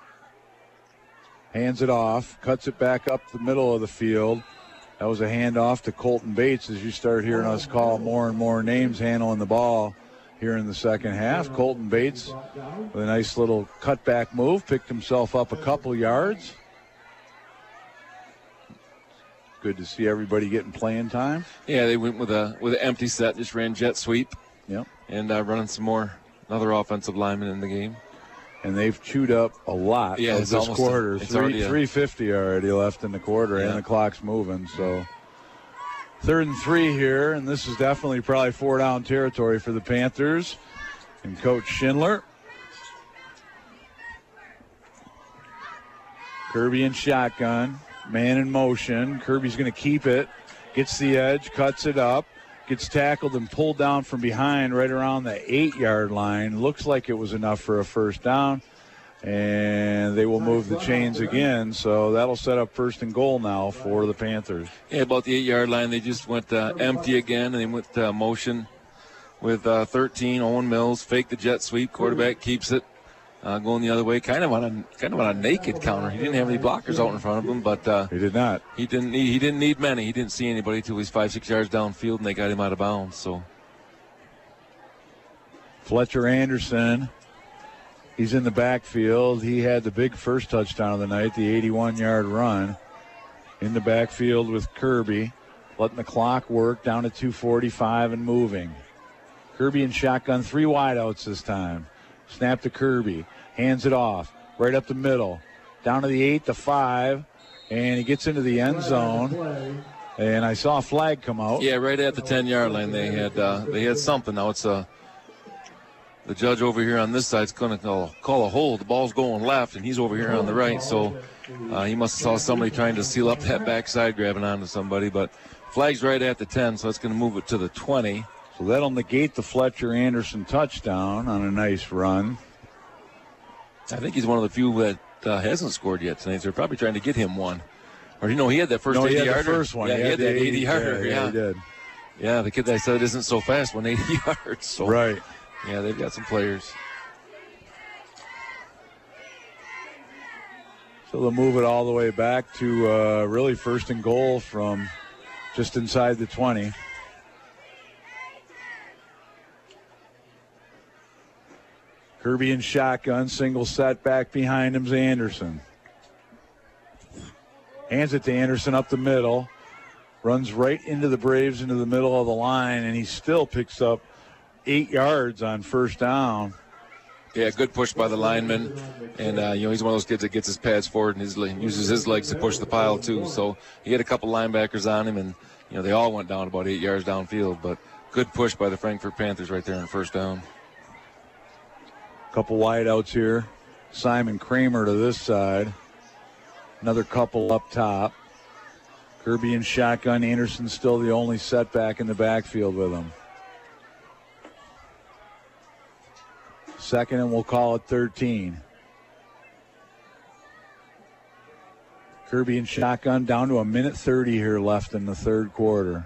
Hands it off, cuts it back up the middle of the field. That was a handoff to Colton Bates as you start hearing us call more and more names handling the ball here in the second half. Colton Bates with a nice little cutback move, picked himself up a couple yards. Good to see everybody getting playing time. Yeah, they went with an empty set, just ran jet sweep. Yep. And running another offensive lineman in the game. And they've chewed up a lot of this quarter. 3:50 already left in the quarter, and the clock's moving. So 3rd and 3 here, and this is definitely probably 4-down territory for the Panthers and Coach Schindler. Kirby in shotgun, man in motion. Kirby's going to keep it, gets the edge, cuts it up. Gets tackled and pulled down from behind right around the 8-yard line. Looks like it was enough for a first down. And they will move the chains again. So that'll set up 1st and goal now for the Panthers. Yeah, about the 8-yard line. They just went empty again. And they went motion with 13. Owen Mills faked the jet sweep. Quarterback keeps it. Going the other way, kind of on a naked counter. He didn't have any blockers out in front of him, but he did not. He didn't need many. He didn't see anybody till he's 5-6 yards downfield, and they got him out of bounds. So Fletcher Anderson, he's in the backfield. He had the big first touchdown of the night, the 81-yard run in the backfield with Kirby, letting the clock work down to 2:45 and moving. Kirby in shotgun, 3 wideouts this time. Snap to Kirby. Hands it off. Right up the middle. Down to the 8, the 5. And he gets into the end zone. And I saw a flag come out. Yeah, right at the 10-yard line. They had something. Now it's the judge over here on this side is going to call a hold. The ball's going left, and he's over here on the right. So he must have saw somebody trying to seal up that backside, grabbing onto somebody. But flag's right at the 10, so it's going to move it to the 20. So that'll negate the Fletcher Anderson touchdown on a nice run. I think he's one of the few that hasn't scored yet tonight. So they're probably trying to get him one. Or, he had that first 80-yarder. He had the first one. Yeah, he had that 80-yarder. Yeah, he did. Yeah, the kid that I said isn't so fast, 180 yards. So, right. Yeah, they've got some players. So they'll move it all the way back to really first and goal from just inside the 20. Kirby in shotgun, single set back behind him's Anderson. Hands it to Anderson up the middle. Runs right into the Braves into the middle of the line, and he still picks up 8 yards on first down. Yeah, good push by the lineman. And, he's one of those kids that gets his pads forward and uses his legs to push the pile, too. So he had a couple linebackers on him, and, they all went down about 8 yards downfield. But good push by the Frankfort Panthers right there on first down. Couple wideouts here. Simon Kramer to this side. Another couple up top. Kirby in shotgun. Anderson still the only setback in the backfield with him. Second, and we'll call it 13. Kirby in shotgun, down to a minute 30 here left in the third quarter.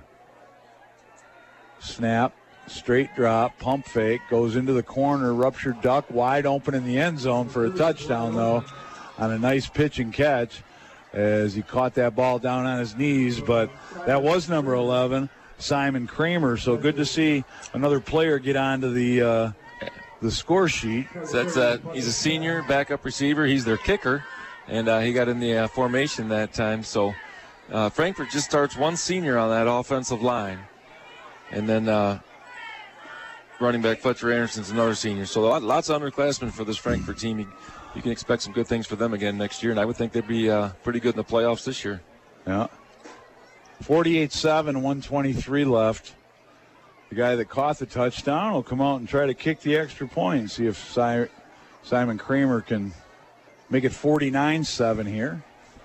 Snap, straight drop, pump fake, goes into the corner, ruptured duck, wide open in the end zone for a touchdown, though, on a nice pitch and catch as he caught that ball down on his knees. But that was number 11, Simon Kramer. So good to see another player get onto the score sheet. So he's a senior backup receiver. He's their kicker, and he got in the formation that time. So Frankfort just starts one senior on that offensive line, and then running back Fletcher Anderson's another senior. So lots of underclassmen for this Frankfort team. You can expect some good things for them again next year, and I would think they'd be pretty good in the playoffs this year. Yeah. 48-7, 123 left. The guy that caught the touchdown will come out and try to kick the extra point. See if Simon Kramer can make it 49-7 here.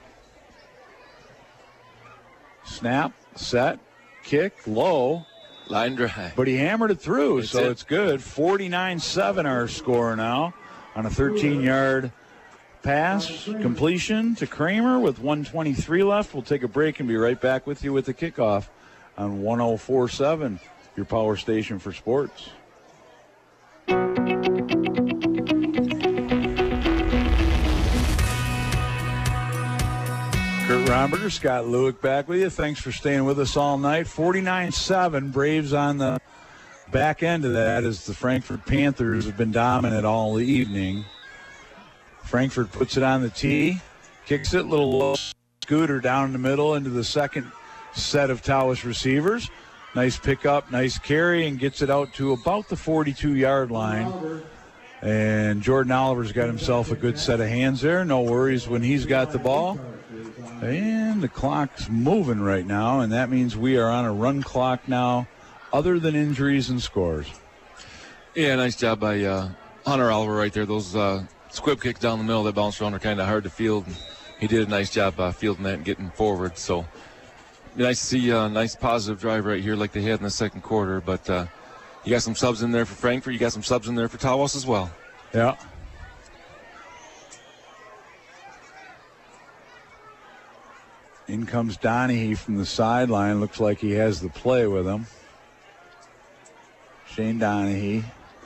Snap, set, kick, low. Line drive. But he hammered it through, That's so it. it's good. 49-7 our score now on a 13-yard pass completion to Kramer with 1:23 left. We'll take a break and be right back with you with the kickoff on 104.7. Your power station for sports. Kurt Romberger, Scott Lewick back with you. Thanks for staying with us all night. 49-7, Braves on the back end of that as the Frankfort Panthers have been dominant all the evening. Frankfort puts it on the tee, kicks it, little low scooter down in the middle into the second set of Tawas receivers. Nice pickup, nice carry, and gets it out to about the 42-yard line. And Jordan Oliver's got himself a good set of hands there. No worries when he's got the ball. And the clock's moving right now, and that means we are on a run clock now, other than injuries and scores. Yeah, nice job by Hunter Oliver right there. Those squib kicks down the middle that bounce around are kind of hard to field. He did a nice job fielding that and getting forward. So nice to see a nice positive drive right here like they had in the second quarter. But you got some subs in there for Frankfort. You got some subs in there for Tawas as well. Yeah. In comes Donahue from the sideline. Looks like he has the play with him. Shane Donahue.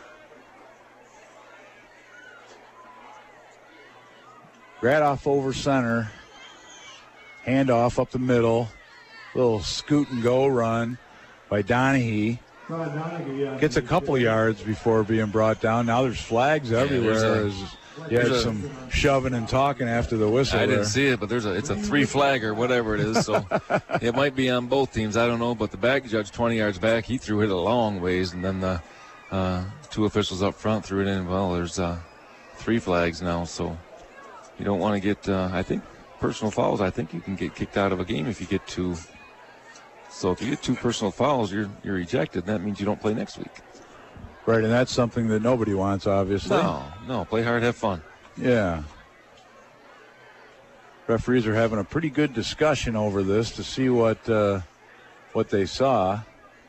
Radoff over center. Handoff up the middle. Little scoot and go run by Donahue. Gets a couple yards before being brought down. Now there's flags everywhere. You had some shoving and talking after the whistle. I didn't see it, but it's a 3 flag or whatever it is. So it might be on both teams. I don't know. But the back judge 20 yards back, he threw it a long ways. And then the 2 officials up front threw it in. Well, there's 3 flags now. So you don't want to get, I think, personal fouls. I think you can get kicked out of a game if you get 2. So if you get 2 personal fouls, you're ejected. That means you don't play next week. Right, and that's something that nobody wants, obviously. No, play hard, have fun. Yeah. Referees are having a pretty good discussion over this to see what they saw.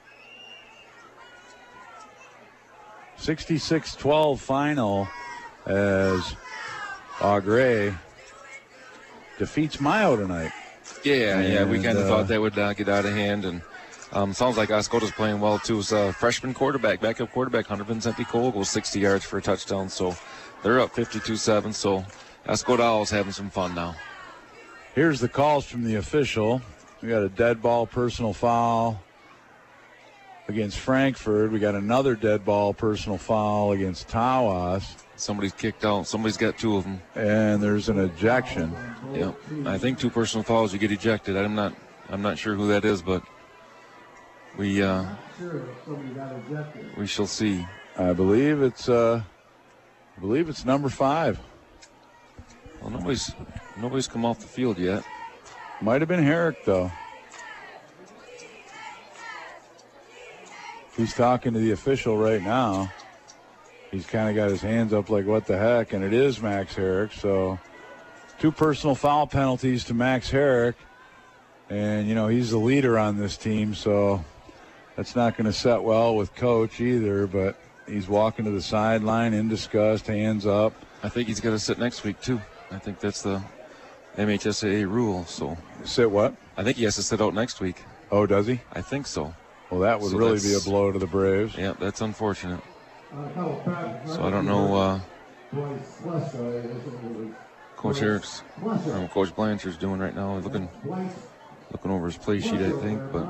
66-12 final as Augray defeats Mayo tonight. Yeah, we kind of thought that would get out of hand, and sounds like Oscoda's playing well too. It's a freshman quarterback, backup quarterback, Hunter Vincenti Cole goes 60 yards for a touchdown, so they're up 52-7. So Escodado's having some fun now. Here's the calls from the official. We got a dead ball personal foul against Frankfurt. We got another dead ball personal foul against Tawas. Somebody's kicked out. Somebody's got 2 of them. And there's an ejection. Yeah, I think 2 personal fouls, you get ejected. I'm not sure who that is, but we shall see. I believe it's number 5. Well, nobody's come off the field yet. Might have been Herrick, though. He's talking to the official right now. He's kind of got his hands up like, what the heck? And it is Max Herrick. So 2 personal foul penalties to Max Herrick. And, you know, he's the leader on this team, so that's not going to set well with Coach either. But he's walking to the sideline in disgust, hands up. I think he's got to sit next week, too. I think that's the MHSAA rule. So sit what? I think he has to sit out next week. Oh, does he? I think so. Well, that would really be a blow to the Braves. Yeah, that's unfortunate. So I don't know Coach Herrick's, Coach Blanchard's doing right now. Looking over his play sheet, I think. But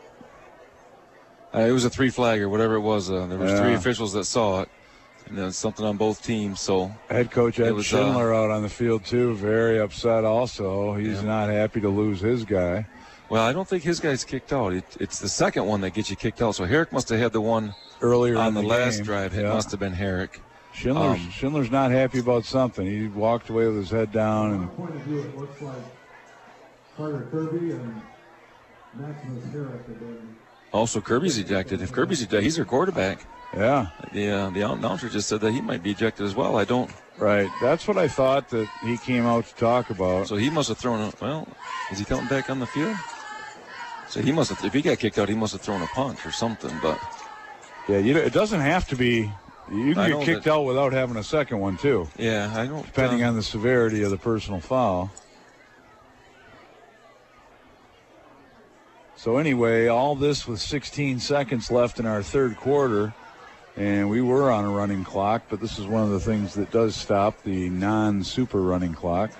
it was a 3-flagger, whatever it was. There was 3 officials that saw it. And there's something on both teams. So head coach Ed Schindler out on the field, too, very upset also. He's not happy to lose his guy. Well, I don't think his guy's kicked out. It's the second one that gets you kicked out. So Herrick must have had the one earlier on the last game. drive. It must have been Herrick. Schindler's not happy about something. He walked away with his head down. And point of view, it looks like Carter Kirby and Maximus Herrick have been. Also, Kirby's ejected. If Kirby's ejected, he's their quarterback. Yeah. The announcer just said that he might be ejected as well. I don't. Right. That's what I thought that he came out to talk about. So he must have thrown is he coming back on the field? So he must have, if he got kicked out, he must have thrown a punch or something. But yeah, it doesn't have to be. You can get kicked out without having a second one, too. Yeah, I don't. Depending on the severity of the personal foul. So anyway, all this with 16 seconds left in our third quarter. And we were on a running clock, but this is one of the things that does stop the non-super running clock.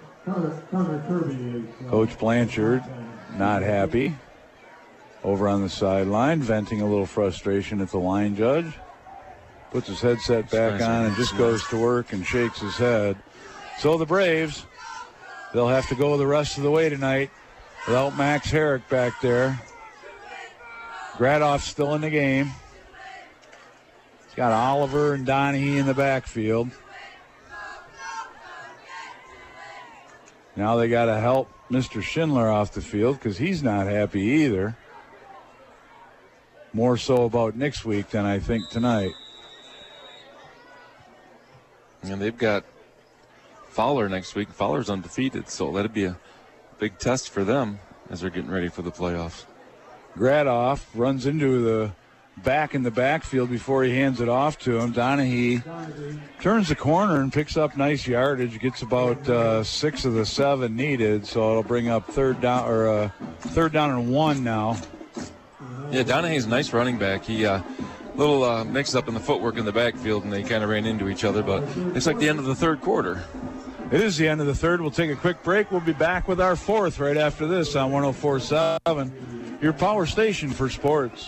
Coach Blanchard, not happy. Over on the sideline, venting a little frustration at the line judge. Puts his headset back on and just goes to work and shakes his head. So the Braves, they'll have to go the rest of the way tonight without Max Herrick back there. Gradoff's still in the game. He's got Oliver and Donahue in the backfield. Now they got to help Mr. Schindler off the field because he's not happy either. More so about next week than I think tonight. And they've got Fowler next week. Fowler's undefeated, so that'd be a big test for them as they're getting ready for the playoffs. Gradoff runs into the back in the backfield before he hands it off to him. Donahue turns the corner and picks up nice yardage. Gets about 6 of the 7 needed, so it'll bring up third down and 1 now. Yeah, Donahue's a nice running back. He little mix up in the footwork in the backfield, and they kind of ran into each other. But it's like the end of the third quarter. It is the end of the third. We'll take a quick break. We'll be back with our fourth right after this on 104.7, your power station for sports.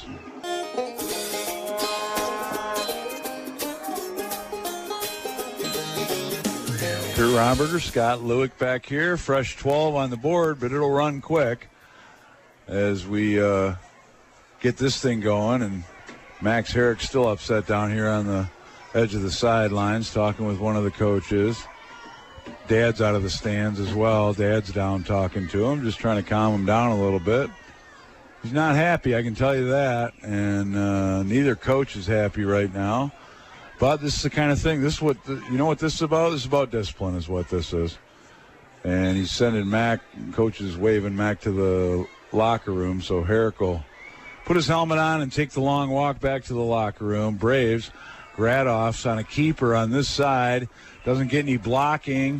Kurt Romberger, Scott Lewick back here. Fresh 12 on the board, but it'll run quick as we get this thing going. And Max Herrick's still upset down here on the edge of the sidelines talking with one of the coaches. Dad's out of the stands as well. Dad's down talking to him, just trying to calm him down a little bit. He's not happy, I can tell you that. And neither coach is happy right now. But this is the kind of thing, this is what, you know what this is about? This is about discipline is what this is. And he's sending Mac, coach is waving Mac to the locker room, so Herrick will put his helmet on and take the long walk back to the locker room. Braves, Gradoff's on a keeper on this side, doesn't get any blocking.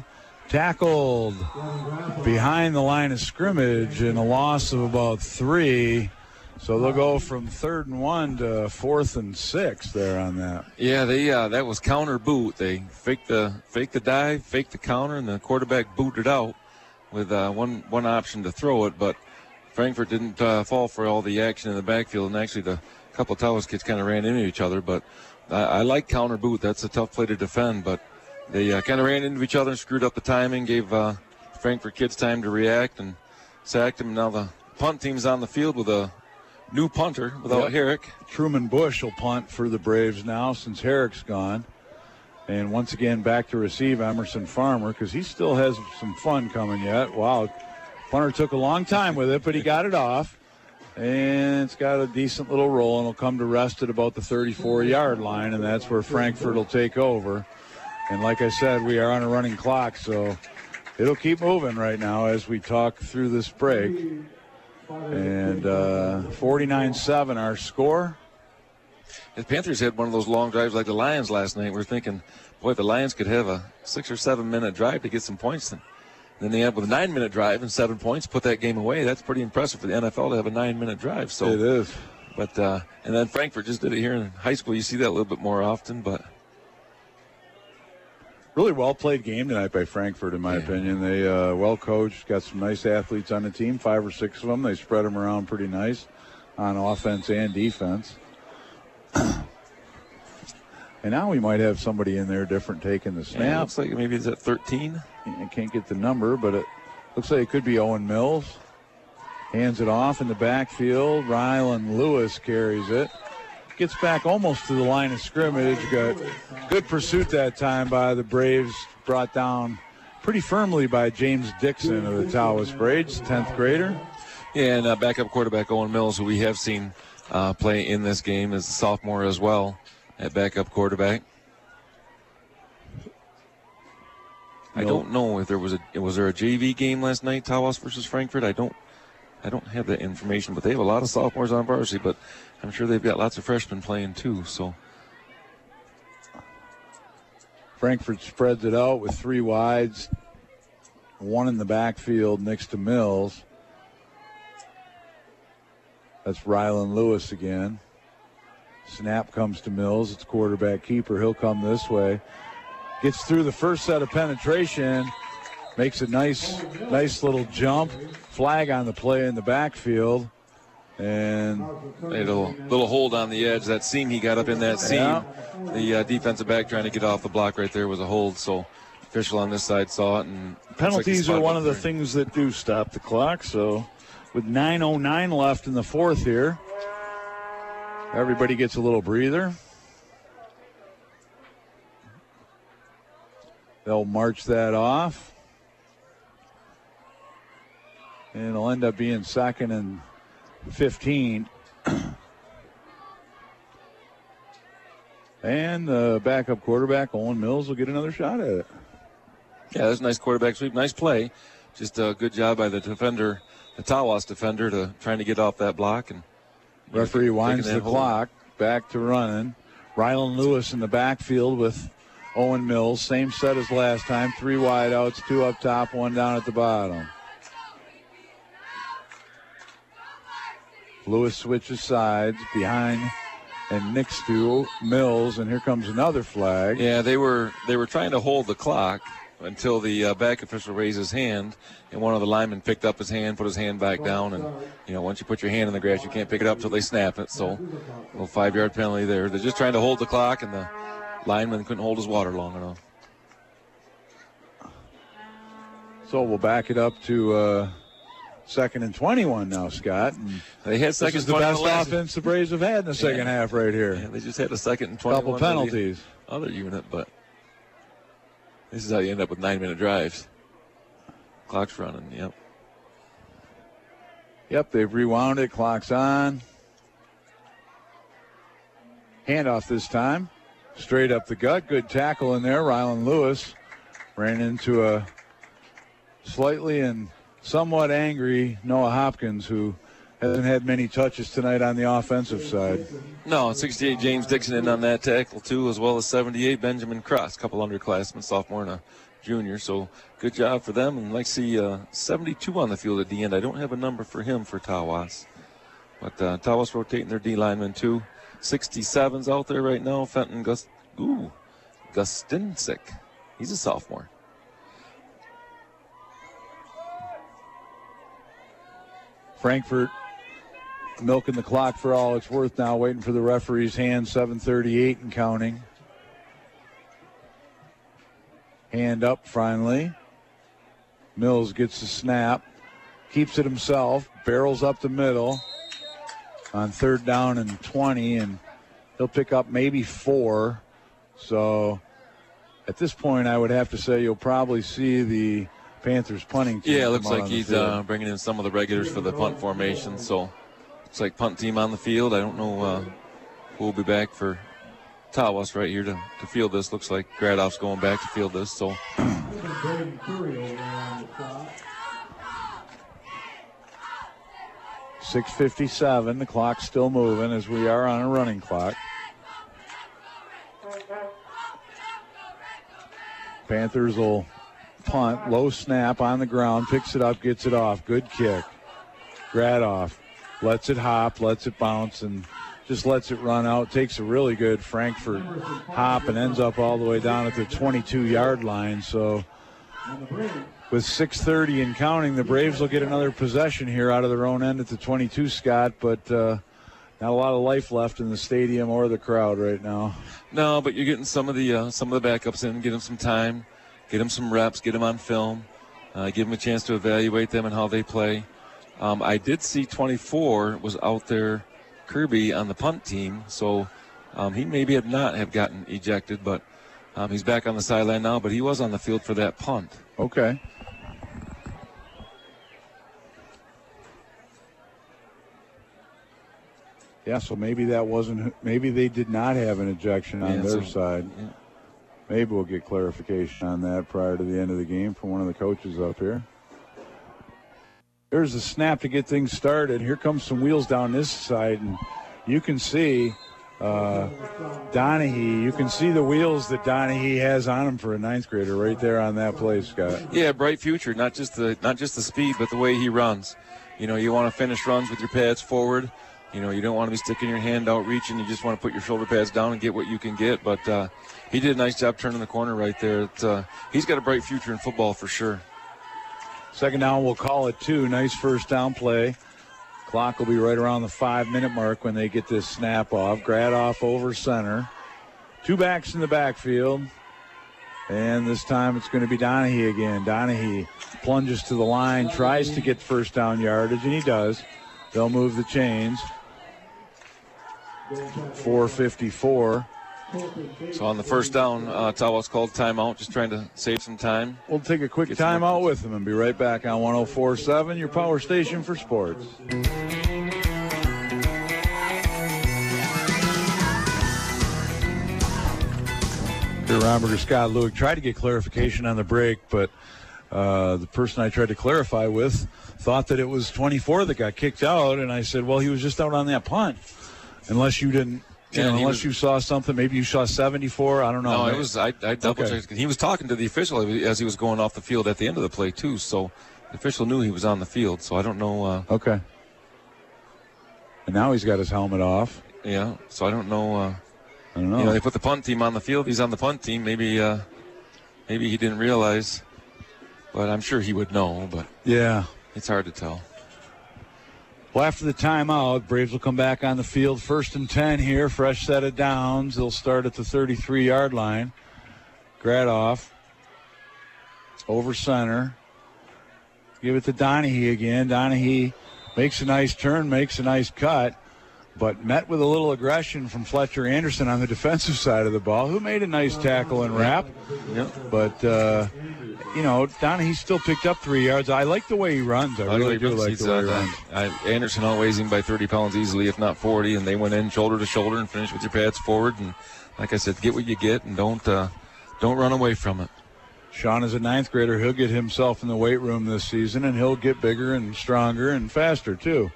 Tackled behind the line of scrimmage and a loss of about 3. So they'll go from 3rd and 1 to 4th and 6 there on that. Yeah, that was counter boot. They faked the dive, faked the counter, and the quarterback booted out with one option to throw it. But Frankfort didn't fall for all the action in the backfield, and actually the couple of Tawas kids kind of ran into each other. But I like counter boot. That's a tough play to defend. But they kind of ran into each other and screwed up the timing, gave Frankfort kids time to react and sacked them. Now the punt team's on the field with a new punter without Herrick. Truman Bush will punt for the Braves now since Herrick's gone. And once again, back to receive Emerson Farmer because he still has some fun coming yet. Wow, punter took a long time with it, but he got it off. And it's got a decent little roll, and it'll come to rest at about the 34-yard line, and that's where Frankfort will take over. And like I said, we are on a running clock, so it'll keep moving right now as we talk through this break. And 49-7 our score. The Panthers had one of those long drives like the Lions last night. We're thinking, boy, if the Lions could have a 6 or 7 minute drive to get some points, then they have with a 9-minute drive and 7 points, put that game away. That's pretty impressive for the NFL to have a 9-minute drive. So it is. But and then Frankfort just did it here in high school. You see that a little bit more often, but. Really well-played game tonight by Frankfort, in my opinion. They well-coached, got some nice athletes on the team, 5 or 6 of them. They spread them around pretty nice on offense and defense. And now we might have somebody in there different taking the snap. Yeah, looks like maybe it's at 13. I can't get the number, but it looks like it could be Owen Mills. Hands it off in the backfield. Rylan Lewis carries it. Gets back almost to the line of scrimmage. Got good pursuit that time by the Braves. Brought down pretty firmly by James Dixon of the Tawas Braves, 10th grader. Yeah, and backup quarterback Owen Mills, who we have seen play in this game, as a sophomore as well at backup quarterback. I don't know if there was there a JV game last night, Tawas versus Frankfort. I don't have that information, but they have a lot of sophomores on varsity, but I'm sure they've got lots of freshmen playing too. So Frankfort spreads it out with 3 wides, 1 in the backfield next to Mills. That's Rylan Lewis again. Snap comes to Mills. It's quarterback keeper. He'll come this way. Gets through the first set of penetration. Makes a nice little jump. Flag on the play in the backfield. And a little hold on the edge. That seam he got up in that seam. Yeah. The defensive back trying to get off the block right there was a hold. So official on this side saw it. And penalties are one of the things that do stop the clock. So with 9:09 left in the fourth here, everybody gets a little breather. They'll march that off. And it'll end up being 2nd and 15. And the backup quarterback, Owen Mills, will get another shot at it. Yeah, that's a nice quarterback sweep. Nice play. Just a good job by the defender, the Tawas defender, to trying to get off that block. And referee winds the clock. Back to running. Rylan Lewis in the backfield with Owen Mills. Same set as last time. 3 wideouts, 2 up top, 1 down at the bottom. Lewis switches sides behind and next to Mills, and here comes another flag. Yeah, they were trying to hold the clock until the back official raised his hand, and one of the linemen picked up his hand, put his hand back down, and once you put your hand in the grass, you can't pick it up until they snap it. So a little 5-yard penalty there. They're just trying to hold the clock, and the lineman couldn't hold his water long enough. So we'll back it up to 2nd and 21 now, Scott. And they had second. This is the best offense the Braves have had in the second half right here. Yeah, they just had a 2nd and 21. Couple penalties. Other unit, but this is how you end up with 9-minute drives. Clock's running. Yep. Yep, they've rewound it. Clock's on. Handoff this time. Straight up the gut. Good tackle in there. Rylan Lewis ran into a slightly and somewhat angry Noah Hopkins, who hasn't had many touches tonight on the offensive side. No, 68 James Dixon in on that tackle too, as well as 78 Benjamin Cross, a couple underclassmen, sophomore and a junior. So good job for them. And I'd like to see 72 on the field at the end. I don't have a number for him for Tawas. But Tawas rotating their D lineman too. 67's out there right now. Fenton Gustinsik. He's a sophomore. Frankfurt milking the clock for all it's worth now, waiting for the referee's hand. 7:38 and counting. Hand up finally. Mills gets the snap, keeps it himself, barrels up the middle on 3rd down and 20, and he'll pick up maybe 4. So at this point, I would have to say you'll probably see the Panthers punting team. Yeah, it looks like he's bringing in some of the regulars for the punt formation. So looks like punt team on the field. I don't know who will be back for Tawas right here to field this. Looks like Gradoff's going back to field this. So 6:57. The clock's still moving as we are on a running clock. Panthers will punt, low snap on the ground, picks it up, gets it off. Good kick. Gradoff lets it hop, lets it bounce, and just lets it run out. Takes a really good Frankfurt hop and ends up all the way down at the 22-yard line. So with 6:30 and counting, the Braves will get another possession here out of their own end at the 22, Scott, but not a lot of life left in the stadium or the crowd right now. No, but you're getting some of the backups in, get them some time, get them some reps, get them on film, give them a chance to evaluate them and how they play. I did see 24 was out there, Kirby, on the punt team, so he maybe not have gotten ejected, but he's back on the sideline now, but he was on the field for that punt. Okay. Yeah, so maybe maybe they did not have an ejection on their side. Yeah. Maybe we'll get clarification on that prior to the end of the game from one of the coaches up here. There's a snap to get things started. Here comes some wheels down this side, and you can see Donahue. You can see the wheels that Donahue has on him for a 9th grader right there on that play, Scott. Yeah, bright future. Not just the speed, but the way he runs. You know, you want to finish runs with your pads forward. You know, you don't want to be sticking your hand out reaching. You just want to put your shoulder pads down and get what you can get. But he did a nice job turning the corner right there. He's got a bright future in football for sure. 2nd down, we'll call it 2. Nice 1st down play. Clock will be right around the 5-minute mark when they get this snap off. Gradoff over center. 2 backs in the backfield. And this time it's going to be Donahue again. Donahue plunges to the line, tries to get 1st down yardage, and he does. They'll move the chains. 4:54. So on the 1st down, Tawas called timeout, just trying to save some time. We'll take a quick timeout with them and be right back on 104.7, your power station for sports. Here, Romberger, Scott Lueck tried to get clarification on the break, but the person I tried to clarify with thought that it was 24 that got kicked out, and I said, well, he was just out on that punt. Unless you didn't, unless you saw something, maybe you saw 74, I don't know. No, it was, I double-checked. He was talking to the official as he was going off the field at the end of the play, too, so the official knew he was on the field, so I don't know. Okay. And now he's got his helmet off. Yeah, so I don't know. I don't know. You know, they put the punt team on the field. He's on the punt team. Maybe he didn't realize, but I'm sure he would know, but yeah, it's hard to tell. Well, after the timeout, Braves will come back on the field. 1st and 10 here, fresh set of downs. They'll start at the 33-yard line. Gradoff over center. Give it to Donahue again. Donahue makes a nice turn, makes a nice cut, but met with a little aggression from Fletcher Anderson on the defensive side of the ball, who made a nice tackle and wrap. Yep. But, Donahue still picked up 3 yards. I like the way he runs. I really do like the way he runs. Anderson outweighs him by 30 pounds easily, if not 40, and they went in shoulder to shoulder and finished with your pads forward. And like I said, get what you get and don't run away from it. Sean is a 9th grader. He'll get himself in the weight room this season, and he'll get bigger and stronger and faster, too.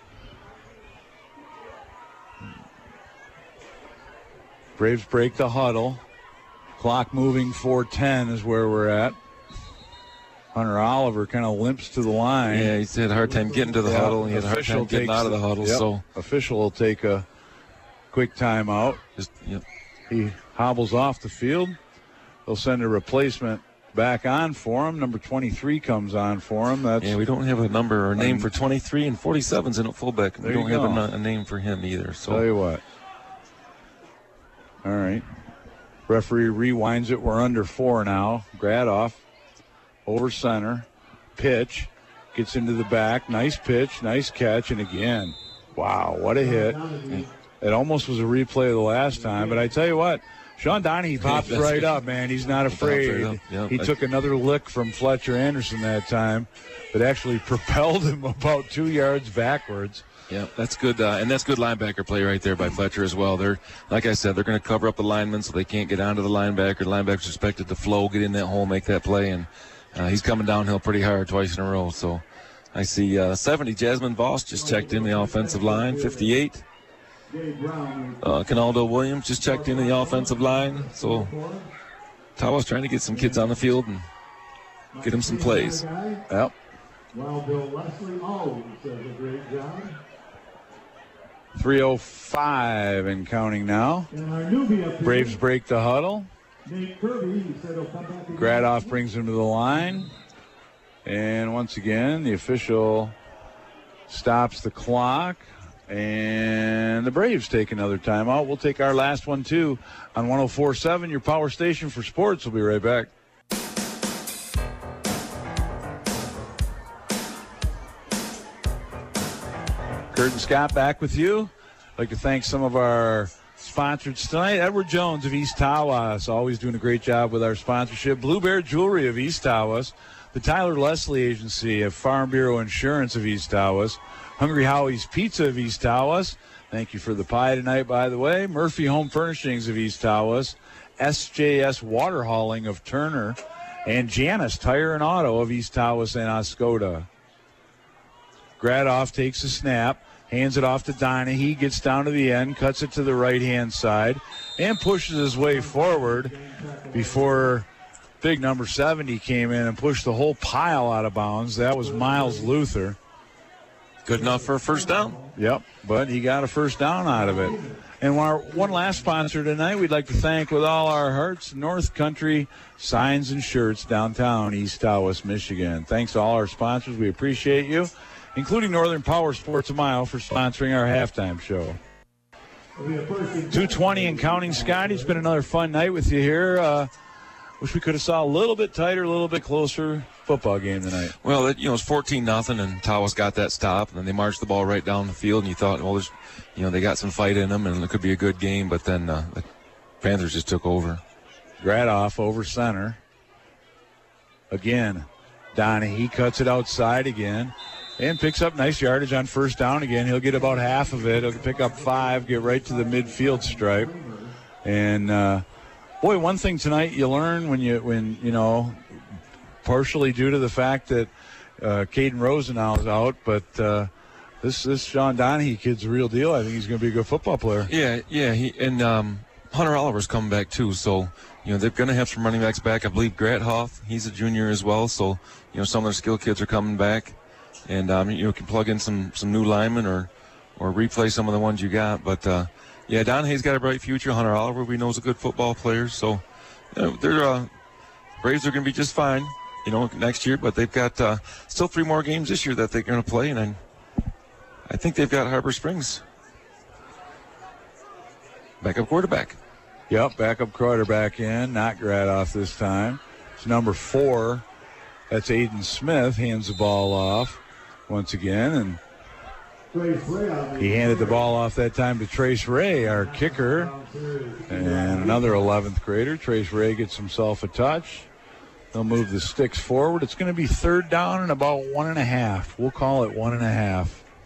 Braves break the huddle. Clock moving, 4:10 is where we're at. Hunter Oliver kind of limps to the line. Yeah, he's had a hard time getting to the huddle. He had a hard time getting out of the huddle. Yep. So official will take a quick timeout. He hobbles off the field. They'll send a replacement back on for him. Number 23 comes on for him. We don't have a number or a name for 23, and 47's in at fullback. We don't have a name for him either. So tell you what. All right. Referee rewinds it. We're under 4 now. Gradoff over center. Pitch. Gets into the back. Nice pitch. Nice catch. And again, wow, what a hit. It almost was a replay of the last time. But I tell you what, Sean Donahue pops right up, man. He's not afraid. He took another lick from Fletcher Anderson that time that actually propelled him about 2 yards backwards. Yeah, that's good. And that's good linebacker play right there by Fletcher as well. They're, like I said, they're going to cover up the linemen so they can't get onto the linebacker. The linebacker's expected to flow, get in that hole, make that play. And he's coming downhill pretty hard twice in a row. So I see 70. Jasmine Voss just checked in the offensive line. 58. Canaldo Williams just checked in the offensive line. So Tawa's trying to get some kids on the field and get them some plays. Yep. While Bill Leslie always does a great job. 3:05 and counting now. Braves break the huddle. Gradoff brings him to the line. And once again, the official stops the clock. And the Braves take another timeout. We'll take our last one, too, on 104.7, your power station for sports. We'll be right back. Kurt and Scott back with you. I'd like to thank some of our sponsors tonight. Edward Jones of East Tawas, always doing a great job with our sponsorship. Blue Bear Jewelry of East Tawas. The Tyler Leslie Agency of Farm Bureau Insurance of East Tawas. Hungry Howie's Pizza of East Tawas. Thank you for the pie tonight, by the way. Murphy Home Furnishings of East Tawas. SJS Water Hauling of Turner. And Janus Tire and Auto of East Tawas and Oscoda. Gradoff takes a snap, hands it off to Donahue, gets down to the end, cuts it to the right-hand side, and pushes his way forward before big number 70 came in and pushed the whole pile out of bounds. That was Miles Luther. Good enough for a first down. Yep, but he got a first down out of it. And our one last sponsor tonight, we'd like to thank with all our hearts, North Country Signs and Shirts, downtown East Tawas, Michigan. Thanks to all our sponsors. We appreciate you, including Northern Power Sports a Mile for sponsoring our halftime show. 2:20 and counting, Scotty. It's been another fun night with you here. Wish we could have saw a little bit tighter, a little bit closer football game tonight. Well, it's 14-0, and Tawas got that stop, and then they marched the ball right down the field, and you thought, well, they got some fight in them, and it could be a good game, but then the Panthers just took over. Gradoff over center. Again, Donahue cuts it outside again and picks up nice yardage on first down again. He'll get about half of it. He'll pick up 5, get right to the midfield stripe. And, boy, one thing tonight you learn when partially due to the fact that Caden Rosenau is out, but this Sean Donahue kid's a real deal. I think he's going to be a good football player. Yeah. Hunter Oliver's coming back too, so they're going to have some running backs back. I believe Grathoff, he's a junior as well, so some of their skill kids are coming back, and you can plug in some new linemen or replay some of the ones you got. But Donahue's got a bright future. Hunter Oliver, we know, is a good football player, so they're Braves are going to be just fine, next year. But they've got still 3 more games this year that they're going to play, and I think they've got Harbor Springs backup quarterback. Yep, backup quarterback in, not Gradoff this time. It's number 4. That's Aiden Smith, hands the ball off once again, and he handed the ball off that time to Trace Ray, our kicker, and another 11th grader. Trace Ray gets himself a touch. They'll move the sticks forward. It's going to be 3rd down and about 1.5. We'll call it 1.5.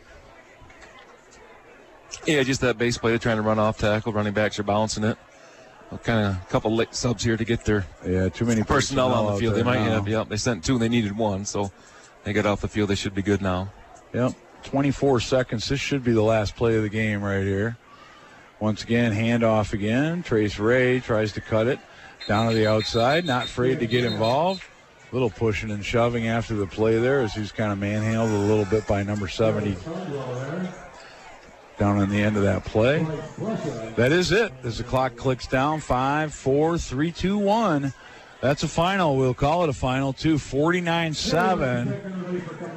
Yeah, just that base play. They're trying to run off tackle. Running backs are bouncing it. Kind of a couple late subs here to get their too many personnel on the field. They might have. Yep, they sent 2 and they needed 1, so they got off the field. They should be good now. Yep, 24 seconds. This should be the last play of the game right here. Once again, handoff again. Trace Ray tries to cut it down to the outside. Not afraid to get involved Little pushing and shoving after the play there as he's kind of manhandled a little bit by number 70 down on the end of that play. That is it. As the clock clicks down, 5, 4, 3, 2, 1. That's a final. We'll call it a final, too. 49-7.